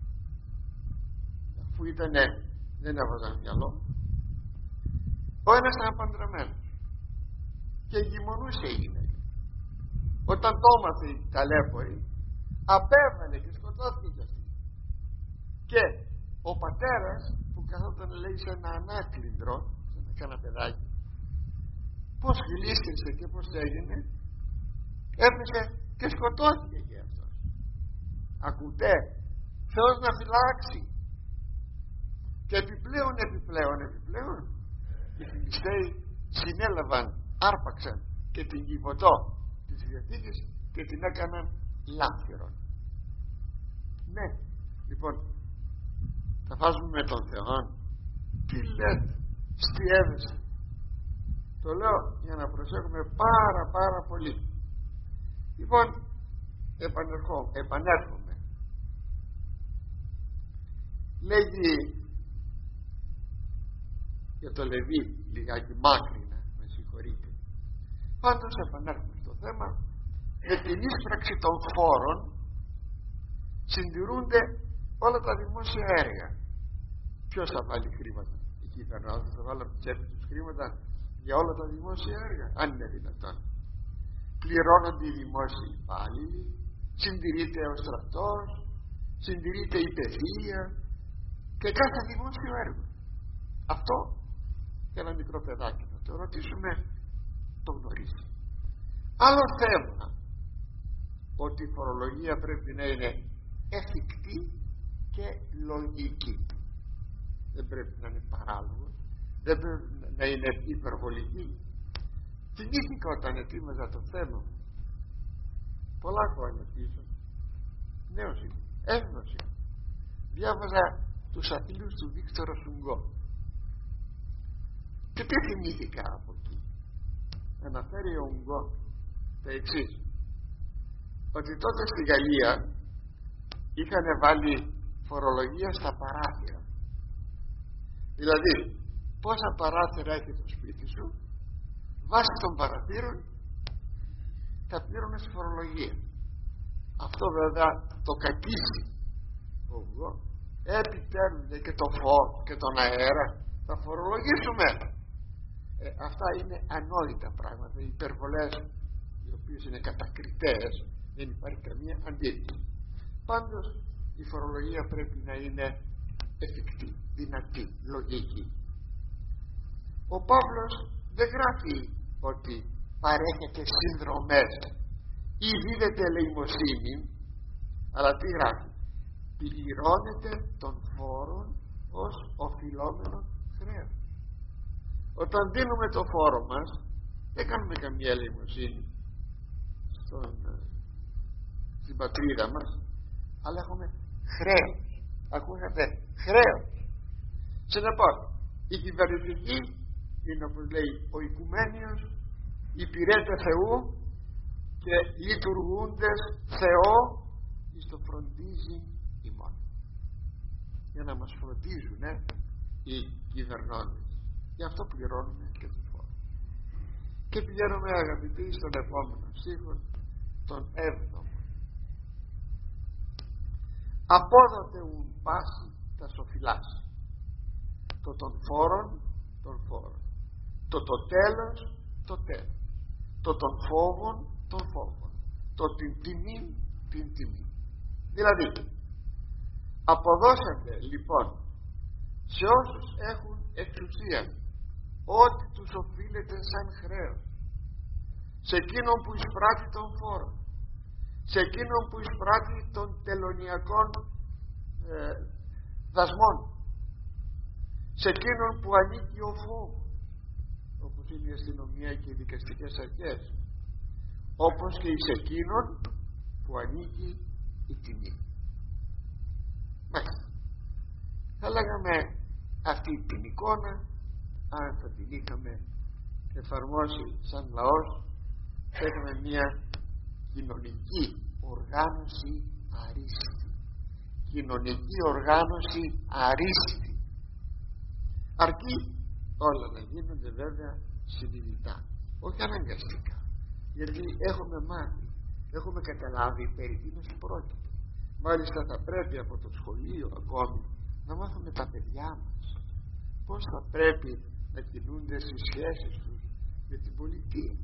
Speaker 1: αφού ήτανε, δεν έβαζαν μυαλό. Ο ένας ήταν παντρεμένος και εγκυμονούσε η γυναίκα. Όταν το έμαθε η ταλέπορη, απέβαλε και σκοτώθηκε κι αυτή. Και ο πατέρας που καθόταν, λέει, σε ένα ανάκλυντρο, σε ένα καναπεδάκι, πως γλίστρισε και πως έγινε, έπεσε και σκοτώθηκε και αυτός. Ακούτε, Θεός να φυλάξει. Και επιπλέον, επιπλέον, επιπλέον, οι Φιλιστέοι συνέλαβαν, άρπαξαν και την Κιβωτό της της Διαθήκης και την έκαναν λάμφυρον. Ναι, λοιπόν, θα βάζουμε με τον Θεό. Τι λέτε, στιεύεσαι. Το λέω για να προσέχουμε πάρα πάρα πολύ. Λοιπόν, επανερχό, επανέρχομαι. Λέγει για το Λεβί λιγάκι μάκρινα, με συγχωρείτε. Πάντως επανέρχομαι στο θέμα. Με την ίσπραξη των φόρων συντηρούνται όλα τα δημόσια έργα. Ποιος θα βάλει χρήματα? Οι κυβερνάδες θα βάλουν από την τσέπη τους χρήματα για όλα τα δημόσια έργα, αν είναι δυνατόν. Πληρώνονται οι δημόσιοι υπάλληλοι, συντηρείται ο στρατός, συντηρείται η παιδεία και κάθε δημόσιο έργο. Αυτό για ένα μικρό παιδάκι να το ρωτήσουμε, το γνωρίζει. Άλλο θέμα, ότι η φορολογία πρέπει να είναι εφικτή και λογική. Δεν πρέπει να είναι παράλογο, δεν πρέπει να είναι υπερβολική. Θυμήθηκα όταν ετοίμαζα το θέμα μου, πολλά χρόνια πίσω, νέος είμαι, έθνος είμαι, διάβαζα τους αθλούς του Βίκτορα Σουγκό. Και τι θυμήθηκα από εκεί? Αναφέρει ο Ουγγό τα εξής, ότι τότε στη Γαλλία είχαν βάλει φορολογία στα παράθυρα. Δηλαδή, πόσα παράθυρα έχει το σπίτι σου, βάσει των παραθύρων θα πλήρωνες φορολογία. Αυτό βέβαια το κακίσει ο Ουγγό. Επιτέλους και το φως και τον αέρα θα φορολογήσουμε. Ε, αυτά είναι ανόητα πράγματα, οι υπερβολές, οι οποίες είναι κατακριτές, δεν υπάρχει καμία αντίρρηση. Πάντως η φορολογία πρέπει να είναι εφικτή, δυνατή, λογική. Ο Παύλος δεν γράφει ότι παρέχεται συνδρομές ή δίδεται ελεημοσύνη, αλλά τι γράφει? Πληρώνεται των φόρων ως οφειλόμενο χρέος. Όταν δίνουμε το φόρο μας, δεν κάνουμε καμία ελεημοσύνη στον, στην πατρίδα μας, αλλά έχουμε χρέος. Ακούγατε, χρέος. Συνεπώς, η κυβερνητική είναι, όπως λέει ο Οικουμένιος, υπηρέτε Θεού και λειτουργούντες Θεό εις το φροντίζει ημών. Για να μας φροντίζουν ε, οι κυβερνώντες. Γι' αυτό πληρώνουμε και τους φόρους. Και πηγαίνουμε, αγαπητοί, στον επόμενο στίχο, τον έβδομο. Απόδοτε ουν πάση τα σοφυλάς, το των φόρων των φόρων, το το τέλος το τέλος, το των φόβων των φόβων, το την τιμή την τιμή. Δηλαδή, αποδώσατε λοιπόν σε όσους έχουν εξουσία ό,τι τους οφείλεται σαν χρέος, σε εκείνον που εισπράττει τον φόρο, σε εκείνον που εισπράττει των τελωνιακών ε, δασμών, σε εκείνον που ανήκει ο φόβος, όπως είναι η αστυνομία και οι δικαστικές αρχές, όπως και σε εκείνον που ανήκει η τιμή. Μάλιστα, θα λέγαμε αυτή την εικόνα, αν θα την είχαμε εφαρμόσει σαν λαός, θα είχαμε μια κοινωνική οργάνωση αρίστη. Κοινωνική οργάνωση αρίστη. Αρκεί όλα να γίνονται βέβαια συνειδητά, όχι αναγκαστικά, γιατί έχουμε μάθει, έχουμε καταλάβει περί τίνος πρόκειται. Μάλιστα θα πρέπει από το σχολείο ακόμη να μάθουμε τα παιδιά μας πώς θα πρέπει να κινούνται στις σχέσεις τους με την πολιτεία,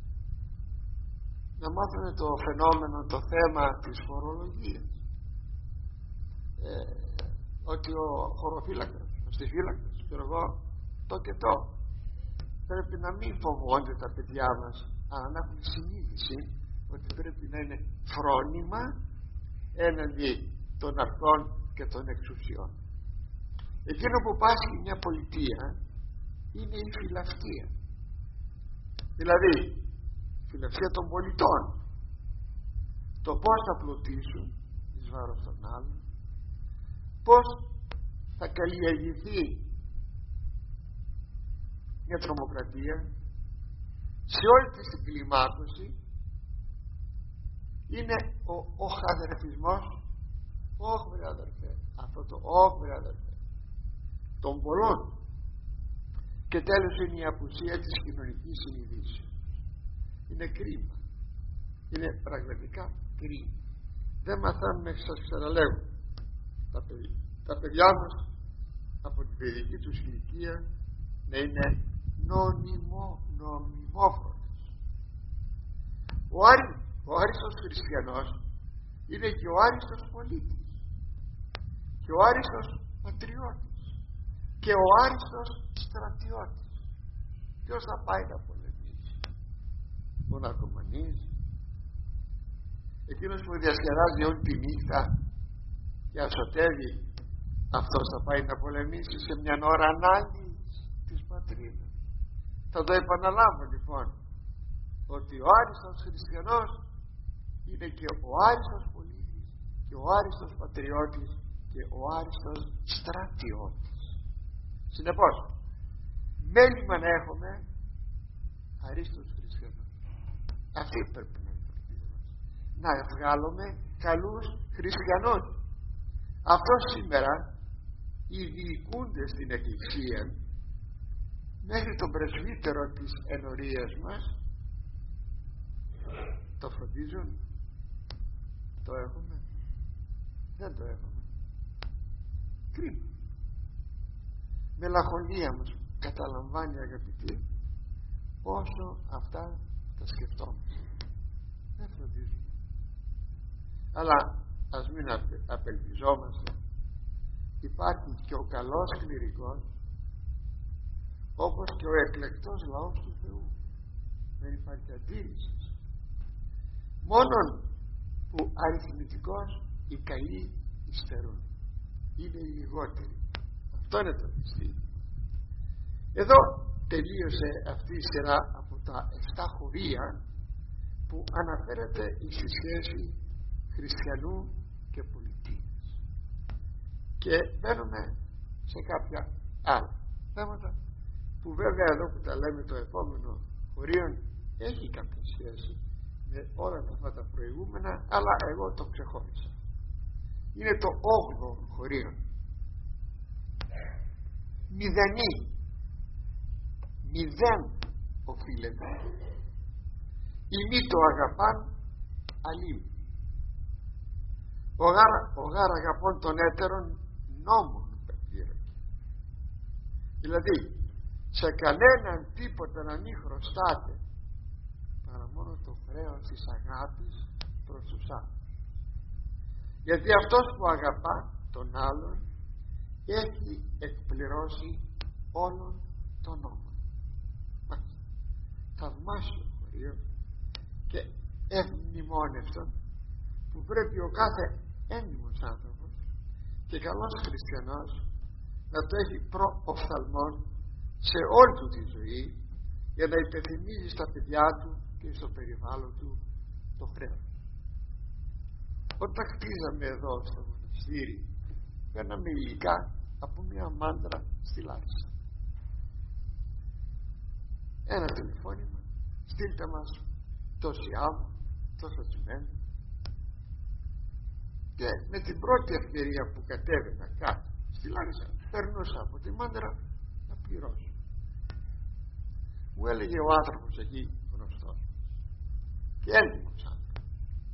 Speaker 1: να μάθουμε το φαινόμενο, το θέμα της φορολογίας, ε, ότι ο χωροφύλακας, ο στιφύλακας, ξέρω εγώ, το και το, πρέπει να μην φοβόνται τα παιδιά μας, αλλά να έχουν συνείδηση ότι πρέπει να είναι φρόνημα έναντι των αρχών και των εξουσιών. Εκείνο που πάσχει μια πολιτεία είναι η φιλαυτία. Δηλαδή, φιλευθεία των πολιτών, το πώς θα πλουτίσουν εις βάρος των άλλων, πώς θα καλλιεργηθεί μια τρομοκρατία σε όλη τη την κλιμάκωση. Είναι ο οχαδερφισμός, όχι βρε αδερφέ, αυτό το όχι βρε αδερφέ των πολλών. Και τέλος είναι η απουσία της κοινωνικής συνειδήσεως. Είναι κρίμα, είναι πραγματικά κρίμα. Δεν μαθαίνουμε, σας ξαναλέω, τα παιδιά, τα παιδιά μας από την παιδική τους ηλικία να είναι νομιμό, νομιμόφρονες. Ο, άρι, ο άριστος χριστιανός είναι και ο άριστος πολίτης και ο άριστος πατριώτης και ο άριστος στρατιώτης. Ποιος θα πάει να πολεμήσει? Ο ναρκωμανής, εκείνος που διασκεδάζει όλη τη νύχτα και ασωτεύει, αυτός θα πάει να πολεμήσει σε μια ώρα ανάγκης της πατρίδας? Θα το επαναλάβω λοιπόν, ότι ο άριστος χριστιανός είναι και ο άριστος πολίτης και ο άριστος πατριώτης και ο άριστος στρατιώτης. Συνεπώς, μέλημα να έχουμε αρίστους χριστιανούς. Αυτή πρέπει να είναι η πολιτική μας, να βγάλουμε καλούς χριστιανούς. Αυτό σήμερα οι διοικούντες στην Εκκλησία, μέχρι τον πρεσβύτερο της ενορίας μας, το φροντίζουν? Το έχουμε? Δεν το έχουμε. Κρίμα. Μελαγχολία μας καταλαμβάνει, αγαπητοί, όσο αυτά τα σκεφτόμαστε. Δεν φροντίζουμε. Αλλά ας μην απε, απελπιζόμαστε. Υπάρχει και ο καλός κληρικός, όπως και ο εκλεκτός λαός του Θεού. Δεν υπάρχει αντίρρηση. Μόνον που αριθμητικώς οι καλοί υστερούν, είναι οι λιγότεροι. Αυτό είναι το μυστήριο. Εδώ τελείωσε αυτή η σειρά από τα εφτά χωρία που αναφέρεται στη σχέση χριστιανού και πολιτείας. Και μπαίνουμε σε κάποια άλλα θέματα που βέβαια εδώ που τα λέμε το επόμενο χωρίο έχει κάποια σχέση με όλα αυτά τα προηγούμενα, αλλά εγώ το ξεχώρισα. Είναι το όγδοο χωρίο. Μηδενή, μηδέν οφείλεται ή μη το αγαπάν αλλήλ. Ο γάρ, ο γάρ αγαπών των έτερων νόμων πεπήρακε. Δηλαδή σε κανέναν τίποτα να μην χρωστάτε παρά μόνο το χρέος της αγάπης προς τους άλλους. Γιατί αυτός που αγαπά τον άλλον έχει εκπληρώσει όλων των νόμων. Θαυμάσιο χωρίο και ευμνημόνευτον που πρέπει ο κάθε έντιμος άνθρωπος και καλός χριστιανός να το έχει προοφθαλμόν σε όλη του τη ζωή, για να υπενθυμίζει στα παιδιά του και στο περιβάλλον του το χρέος. Όταν χτίζαμε εδώ στο μοναστήρι, παίρναμε υλικά από μια μάντρα στη Λάρισα. Ένα τηλεφώνημα, στείλτε μας τόση άβο, τόσο τσιμέντο. Και με την πρώτη ευκαιρία που κατέβαινα κάτω στη Λάρισα, περνούσα από τη μάντρα να πληρώσω. Μου έλεγε ο άνθρωπος εκεί, γνωστός μας και έντιμος άνθρωπος,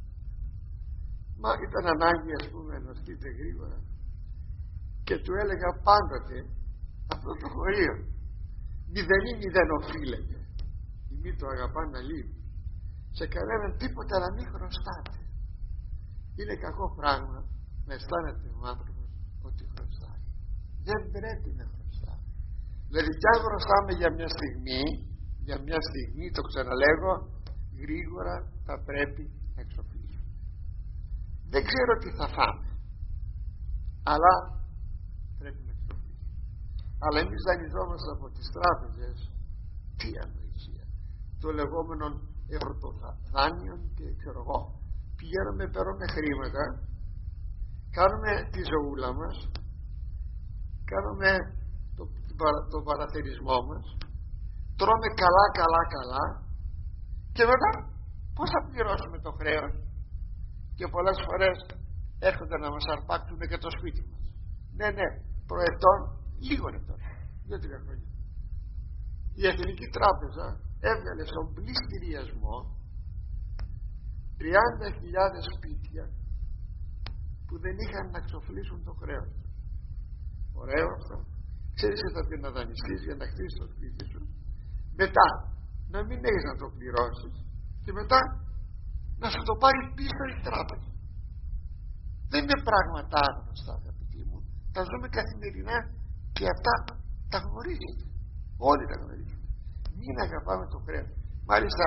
Speaker 1: μα ήταν ανάγκη ας πούμε να στείλετε γρήγορα, και του έλεγα πάντοτε αυτό το χωρίο μηδενή μηδέν οφείλεται ή μη το αγαπάνε αλλήλ, σε κανέναν τίποτα να μην χρωστάτε. Είναι κακό πράγμα να αισθάνεται ο άνθρωπος ότι χρωστάει. Δεν πρέπει να χρωστάει. Δηλαδή κι αν χρωστάμε για μια στιγμή, για μια στιγμή, το ξαναλέγω, γρήγορα θα πρέπει να εξοφλήσουμε. Δεν ξέρω τι θα φάμε, αλλά πρέπει να εξοφλήσουμε. Αλλά εμείς δανειζόμαστε από τις τράπεζες, τι ανοησία, το λεγόμενο ευρωτοδάνειων και ξέρω εγώ. Πηγαίνουμε, παίρνουμε χρήματα, κάνουμε τη ζωούλα μας, κάνουμε το, το παραθερισμό μας, τρώμε καλά καλά καλά και μετά πώς θα πληρώσουμε το χρέος? Και πολλές φορές έρχονται να μας αρπάξουν και το σπίτι μας. Ναι, ναι, προετών λίγο είναι τώρα, δύο-τρία χρόνια. Η Εθνική Τράπεζα έβγαλε στον πληστηριασμό τριάντα χιλιάδες σπίτια που δεν είχαν να ξοφλήσουν το χρέος. Ωραίο αυτό. Ξέρεις ότι θα την να δανειστείς για να χτίσεις το σπίτι σου, μετά να μην έχεις να το πληρώσεις και μετά να σου το πάρει πίσω η τράπεζα. Δεν είναι πράγματα άγνωστα, αγαπητοί μου. Τα ζούμε καθημερινά και αυτά τα γνωρίζετε. Όλοι τα γνωρίζουμε. Μην αγαπάμε το χρέος. Μάλιστα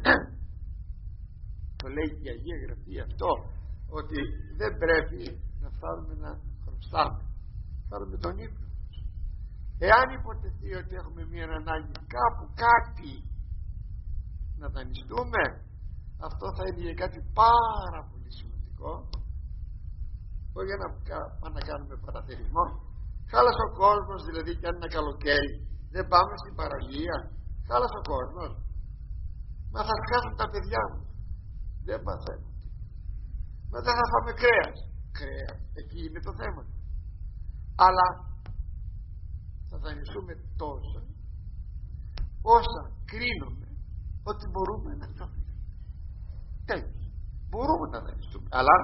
Speaker 1: το λέει και η Αγία Γραφή αυτό, ότι δεν πρέπει να φτάνουμε να χρωστάμε. Φτάνουμε τον ύπνο μας. Εάν υποτεθεί ότι έχουμε μία ανάγκη κάπου κάτι να δανειστούμε, αυτό θα είναι για κάτι πάρα πολύ σημαντικό, όχι για να, να κάνουμε παραθερισμό. Χάλασε ο κόσμος, δηλαδή, και αν είναι καλοκαίρι δεν πάμε στην παραλία. Χάλασε ο κόσμος. Μα θα σκάσουν τα παιδιά μου. Δεν παθαίνουν. Μα δεν θα φάμε κρέας. Κρέας, εκεί είναι το θέμα. Αλλά θα δανειστούμε τόσα όσα κρίνουμε ότι μπορούμε να ξοφλήσουμε. Τέλος. Μπορούμε να δανειστούμε, αλλά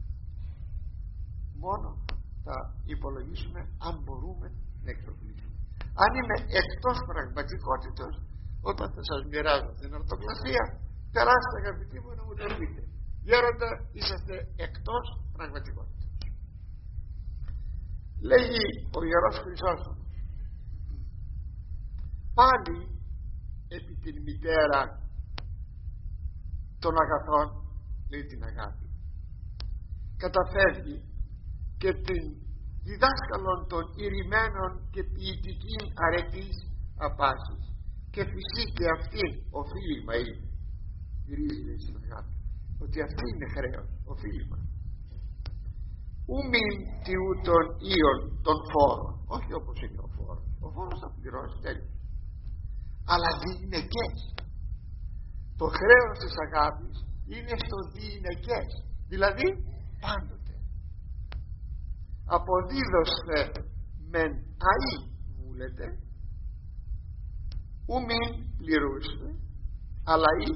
Speaker 1: μόνο θα υπολογίσουμε αν μπορούμε να εξοφλήσουμε. Αν είμαι εκτός πραγματικότητας, όταν θα σας μοιράζω την ορθογραφία, περάστε, αγαπητοί μου, να μου το πείτε. Γέροντα, είσαστε εκτός πραγματικότητας. Λέγει ο Ιερός Χρυσόστομος, πάλι επί την μητέρα των αγαθών, λέει την αγάπη, καταφεύγει και την διδάσκαλον των ηρημένων και ποιητικής αρετής απάσης και φυσική αυτήν οφείλημα είναι. Γυρίζει στην αγάπη ότι αυτή είναι χρέος, οφείλημα. Ούμιν τιού των ήων των φόρων, όχι όπως είναι ο φόρος, ο φόρος θα πληρώσει, τέλειος, αλλά διηνεκές. Το χρέος της αγάπης είναι στο διηνεκές, δηλαδή πάντοτε. Αποδίδωστε μεν αΐ βούλετε, ου μην πληρούστε, αλλά ή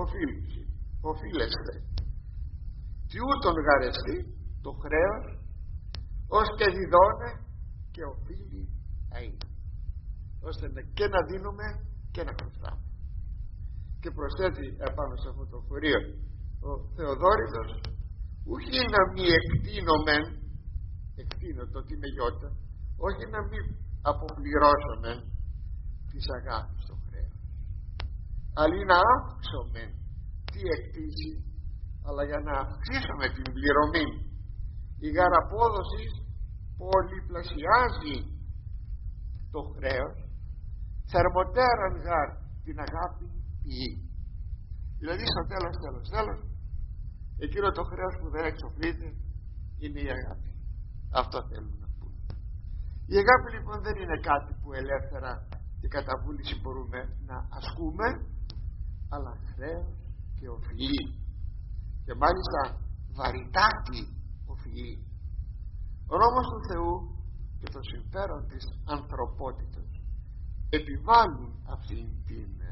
Speaker 1: οφείλεστε. Τι ούτων γαρεστεί το χρέος, ως και διδώνε και οφείλει αΐ, ώστε και να δίνουμε και να χρωστάμε. Και προσθέτει επάνω σε αυτό το χωρίο ο Θεοδόρητος, ούχι να μη εκτείνομεν, εκτείνω το τι με γιώτα, όχι να μην αποπληρώσομεν της αγάπης στο χρέος, αλλά να αύξομεν τι εκτίσει, αλλά για να αυξήσουμε την πληρωμή. Η γαραπόδοση πολυπλασιάζει το χρέος, θερμοτέραν γαρ την αγάπη ποιεί. Δηλαδή στο τέλος τέλος τέλος εκείνο το χρέος που δεν εξοφλείται είναι η αγάπη. Αυτό θέλουν να πούμε. Η αγάπη λοιπόν δεν είναι κάτι που ελεύθερα και κατά βούληση μπορούμε να ασκούμε, αλλά χρέος και οφειλή, και μάλιστα βαρυτάτη οφειλή. Ο νόμος του Θεού και το συμφέρον της ανθρωπότητας επιβάλλουν αυτήν την ε,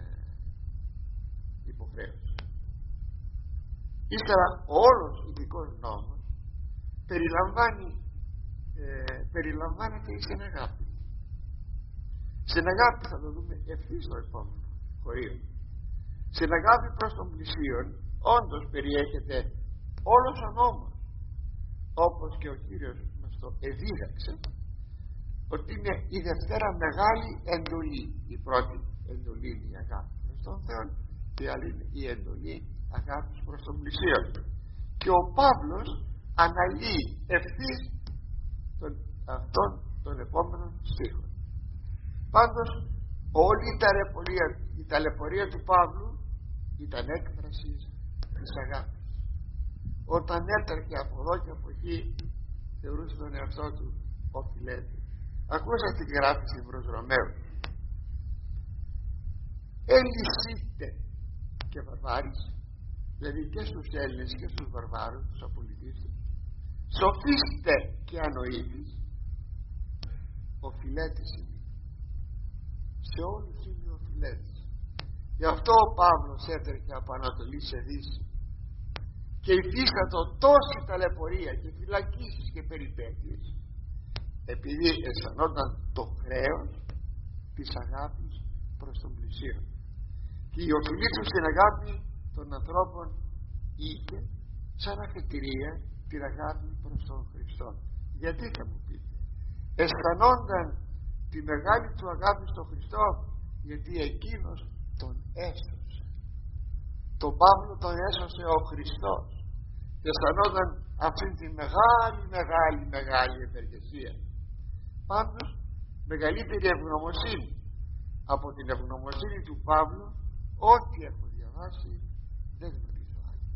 Speaker 1: υποχρέωση. Ύστερα ο όλος ειδικός νόμος περιλαμβάνει ε, περιλαμβάνεται στην αγάπη. Στην αγάπη θα το δούμε ευθύς στο επόμενο χωρίο. Στην αγάπη προς τον πλησίον όντως περιέχεται όλος ο νόμος, όπως και ο Κύριος μας το εδίδαξε, ότι είναι η δευτέρα μεγάλη εντολή. Η πρώτη εντολή είναι η αγάπη προς τον Θεό, και η άλλη είναι η εντολή αγάπης προς τον πλησίον. Και ο Παύλος αναλύει ευθύς τον, αυτόν τον επόμενο στίχο. Πάντως όλη η ταλαιπωρία, η ταλαιπωρία του Παύλου ήταν έκφραση της αγάπης. Όταν έτρεχε από εδώ και από εκεί, θεωρούσε τον εαυτό του οφειλέτη. Ακούσα την γράφει στην προς Ρωμαίους. Ελυσίτε και βαρβάρης, δηλαδή και στους Έλληνες και στους βαρβάρους, τους απολυτής τους. Σοφίστε και ανοήτης, οφειλέτης είναι. Σε όλους είναι οφειλέτης. Γι' αυτό ο Παύλος έτρεχε από Ανατολή σε Δύση και υφίστατο τόση ταλαιπωρία και φυλακίσεις και περιπέτειες, επειδή αισθανόταν το χρέος της αγάπης προς τον πλησίον. Και η οφειλή του στην αγάπη των ανθρώπων είχε σαν αφετηρία την αγάπη προς τον Χριστό. Γιατί θα μου πείτε? Αισθανόνταν τη μεγάλη του αγάπη στον Χριστό, γιατί εκείνος τον έσωσε. Τον Παύλο τον έσωσε ο Χριστός και αισθανόταν αυτή τη μεγάλη μεγάλη μεγάλη ευεργεσία. Πάντως μεγαλύτερη ευγνωμοσύνη από την ευγνωμοσύνη του Παύλου, ό,τι έχω διαβάσει δεν γνωρίζω άλλο.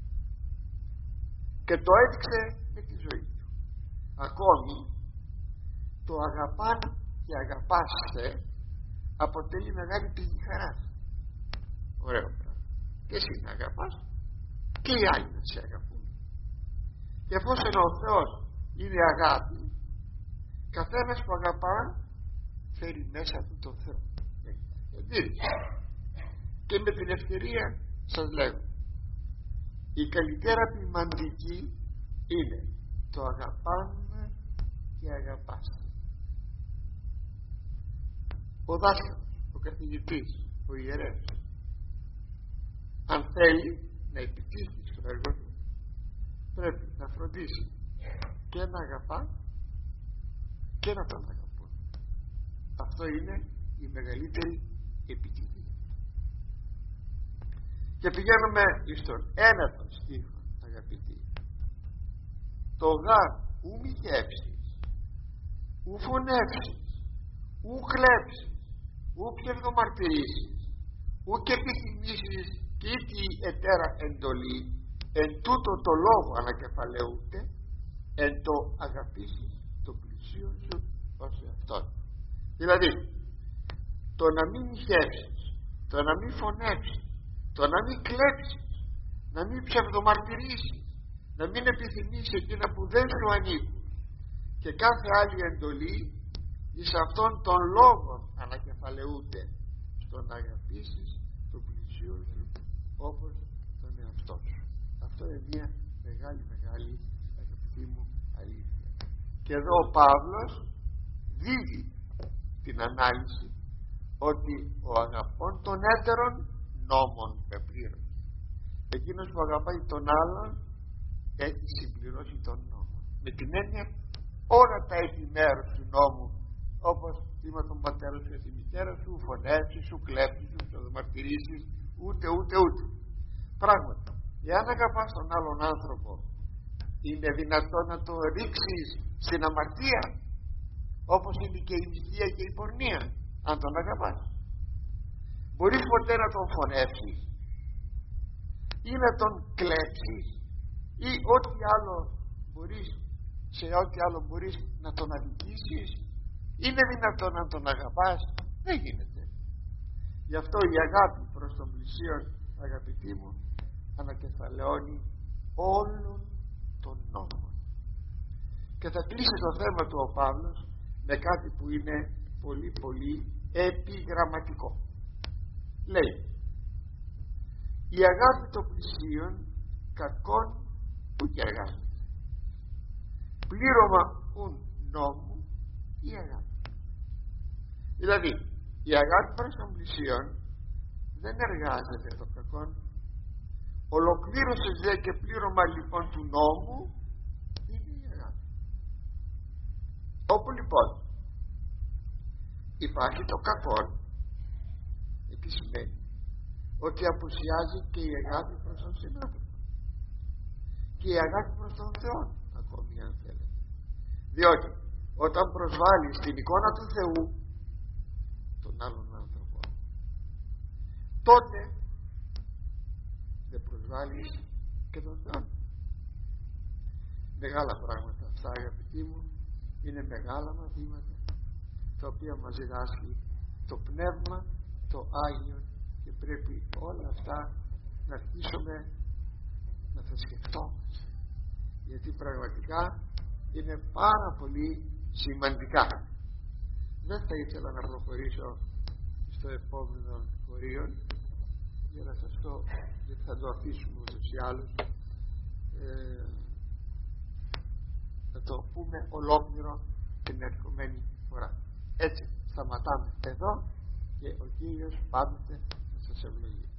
Speaker 1: Και το έδειξε με τη ζωή του. Ακόμη το αγαπάν και αγαπάστε αποτελεί μεγάλη πηγή χαράς. Ωραίο πράγμα. Και εσύ να αγαπάς και οι άλλοι να σε αγαπούν. Και εφόσον ο Θεός είναι αγάπη, καθένας που αγαπά φέρει μέσα του τον Θεό. Εντύπωση. Και με την ευκαιρία σας λέγω, η καλύτερα ποιμαντική είναι το αγαπάμε και αγαπάστε. Ο δάσκαλος, ο καθηγητής, ο ιερεύς, αν θέλει να επιτύχει στο έργο του, πρέπει να φροντίσει και να αγαπά και να τον αγαπούν. Αυτό είναι η μεγαλύτερη επιτυχία. Και πηγαίνουμε στον ένατο στίχο, αγαπητοί. Το γάρ ου μη γεύσεις, ου φωνεύσεις, ου κλέψεις, ου ψευδομαρτυρήσεις, ου και επιθυμήσεις και ήτι ετέρα εντολή, εν τούτο το λόγο ανακεφαλαιούται, εν το αγαπήσεις το πλησίο σου ως εαυτόν. Δηλαδή, το να μην χέσεις, το να μην φωνεύσεις, το να μην κλέψεις, να μην ψευδομαρτυρήσεις, να μην επιθυμείς εκείνα που δεν σου ανήκουν, και κάθε άλλη εντολή εις αυτόν τον λόγο ανακεφαλαιούται, στο να αγαπήσεις το πλησίο σου όπως τον εαυτό σου. Αυτό είναι μια μεγάλη μεγάλη, αγαπητή μου, αλήθεια. Και εδώ ο Παύλος δίδει την ανάλυση ότι ο αγαπών των έτερων νόμων επλήρωνε. Εκείνος που αγαπάει τον άλλον έχει συμπληρώσει τον νόμο. Με την έννοια όλα τα επιμέρους του νόμου, όπως είμαι τον πατέρα σου και τη μητέρα σου, φωνεύσεις σου, κλέψεις σου, ψευδομαρτυρήσεις, ούτε ούτε ούτε. Πράγματι, εάν αγαπάς τον άλλον άνθρωπο, είναι δυνατόν να το ρίξεις στην αμαρτία, όπως είναι και η μοιχεία και η πορνεία, αν τον αγαπάς? Μπορείς ποτέ να τον φωνεύσεις ή να τον κλέψεις ή ό,τι άλλο μπορείς, σε ό,τι άλλο μπορείς να τον αδικήσεις? Είναι δυνατόν να τον αγαπάς? Δεν γίνεται. Γι' αυτό η αγάπη προς τον πλησίον, αγαπητοί μου, ανακεφαλαιώνει όλων των νόμων. Και θα κλείσει το θέμα του ο Παύλος με κάτι που είναι πολύ πολύ επιγραμματικό. Λέει, η αγάπη των πλησίων κακών που και εργάζεται. Πλήρωμα ουν νόμου η αγάπη. Δηλαδή, η αγάπη προς των πλησίων δεν εργάζεται το κακόν. Ολοκλήρωσες δε και πλήρωμα λοιπόν του νόμου είναι η αγάπη. Όπου λοιπόν υπάρχει το κακόν, τι σημαίνει? Ότι απουσιάζει και η αγάπη προς τον συνάδελφο και η αγάπη προς τον Θεό ακόμη, αν θέλετε. Διότι όταν προσβάλλεις την εικόνα του Θεού τον άλλον άνθρωπο, τότε επιβάλλεις και τον Θεό. Μεγάλα πράγματα αυτά, αγαπητοί μου, είναι μεγάλα μαθήματα τα οποία μας διδάσκει το Πνεύμα το Άγιο, και πρέπει όλα αυτά να αρχίσουμε να τα σκεφτόμαστε, γιατί πραγματικά είναι πάρα πολύ σημαντικά. Δεν θα ήθελα να προχωρήσω στο επόμενο χωρίο για να σας το, γιατί θα το αφήσουμε ούτως ή άλλως, ε, θα το πούμε ολόκληρο την ερχομένη φορά. Έτσι σταματάμε εδώ και ο Κύριος πάντοτε να σας ευλογεί.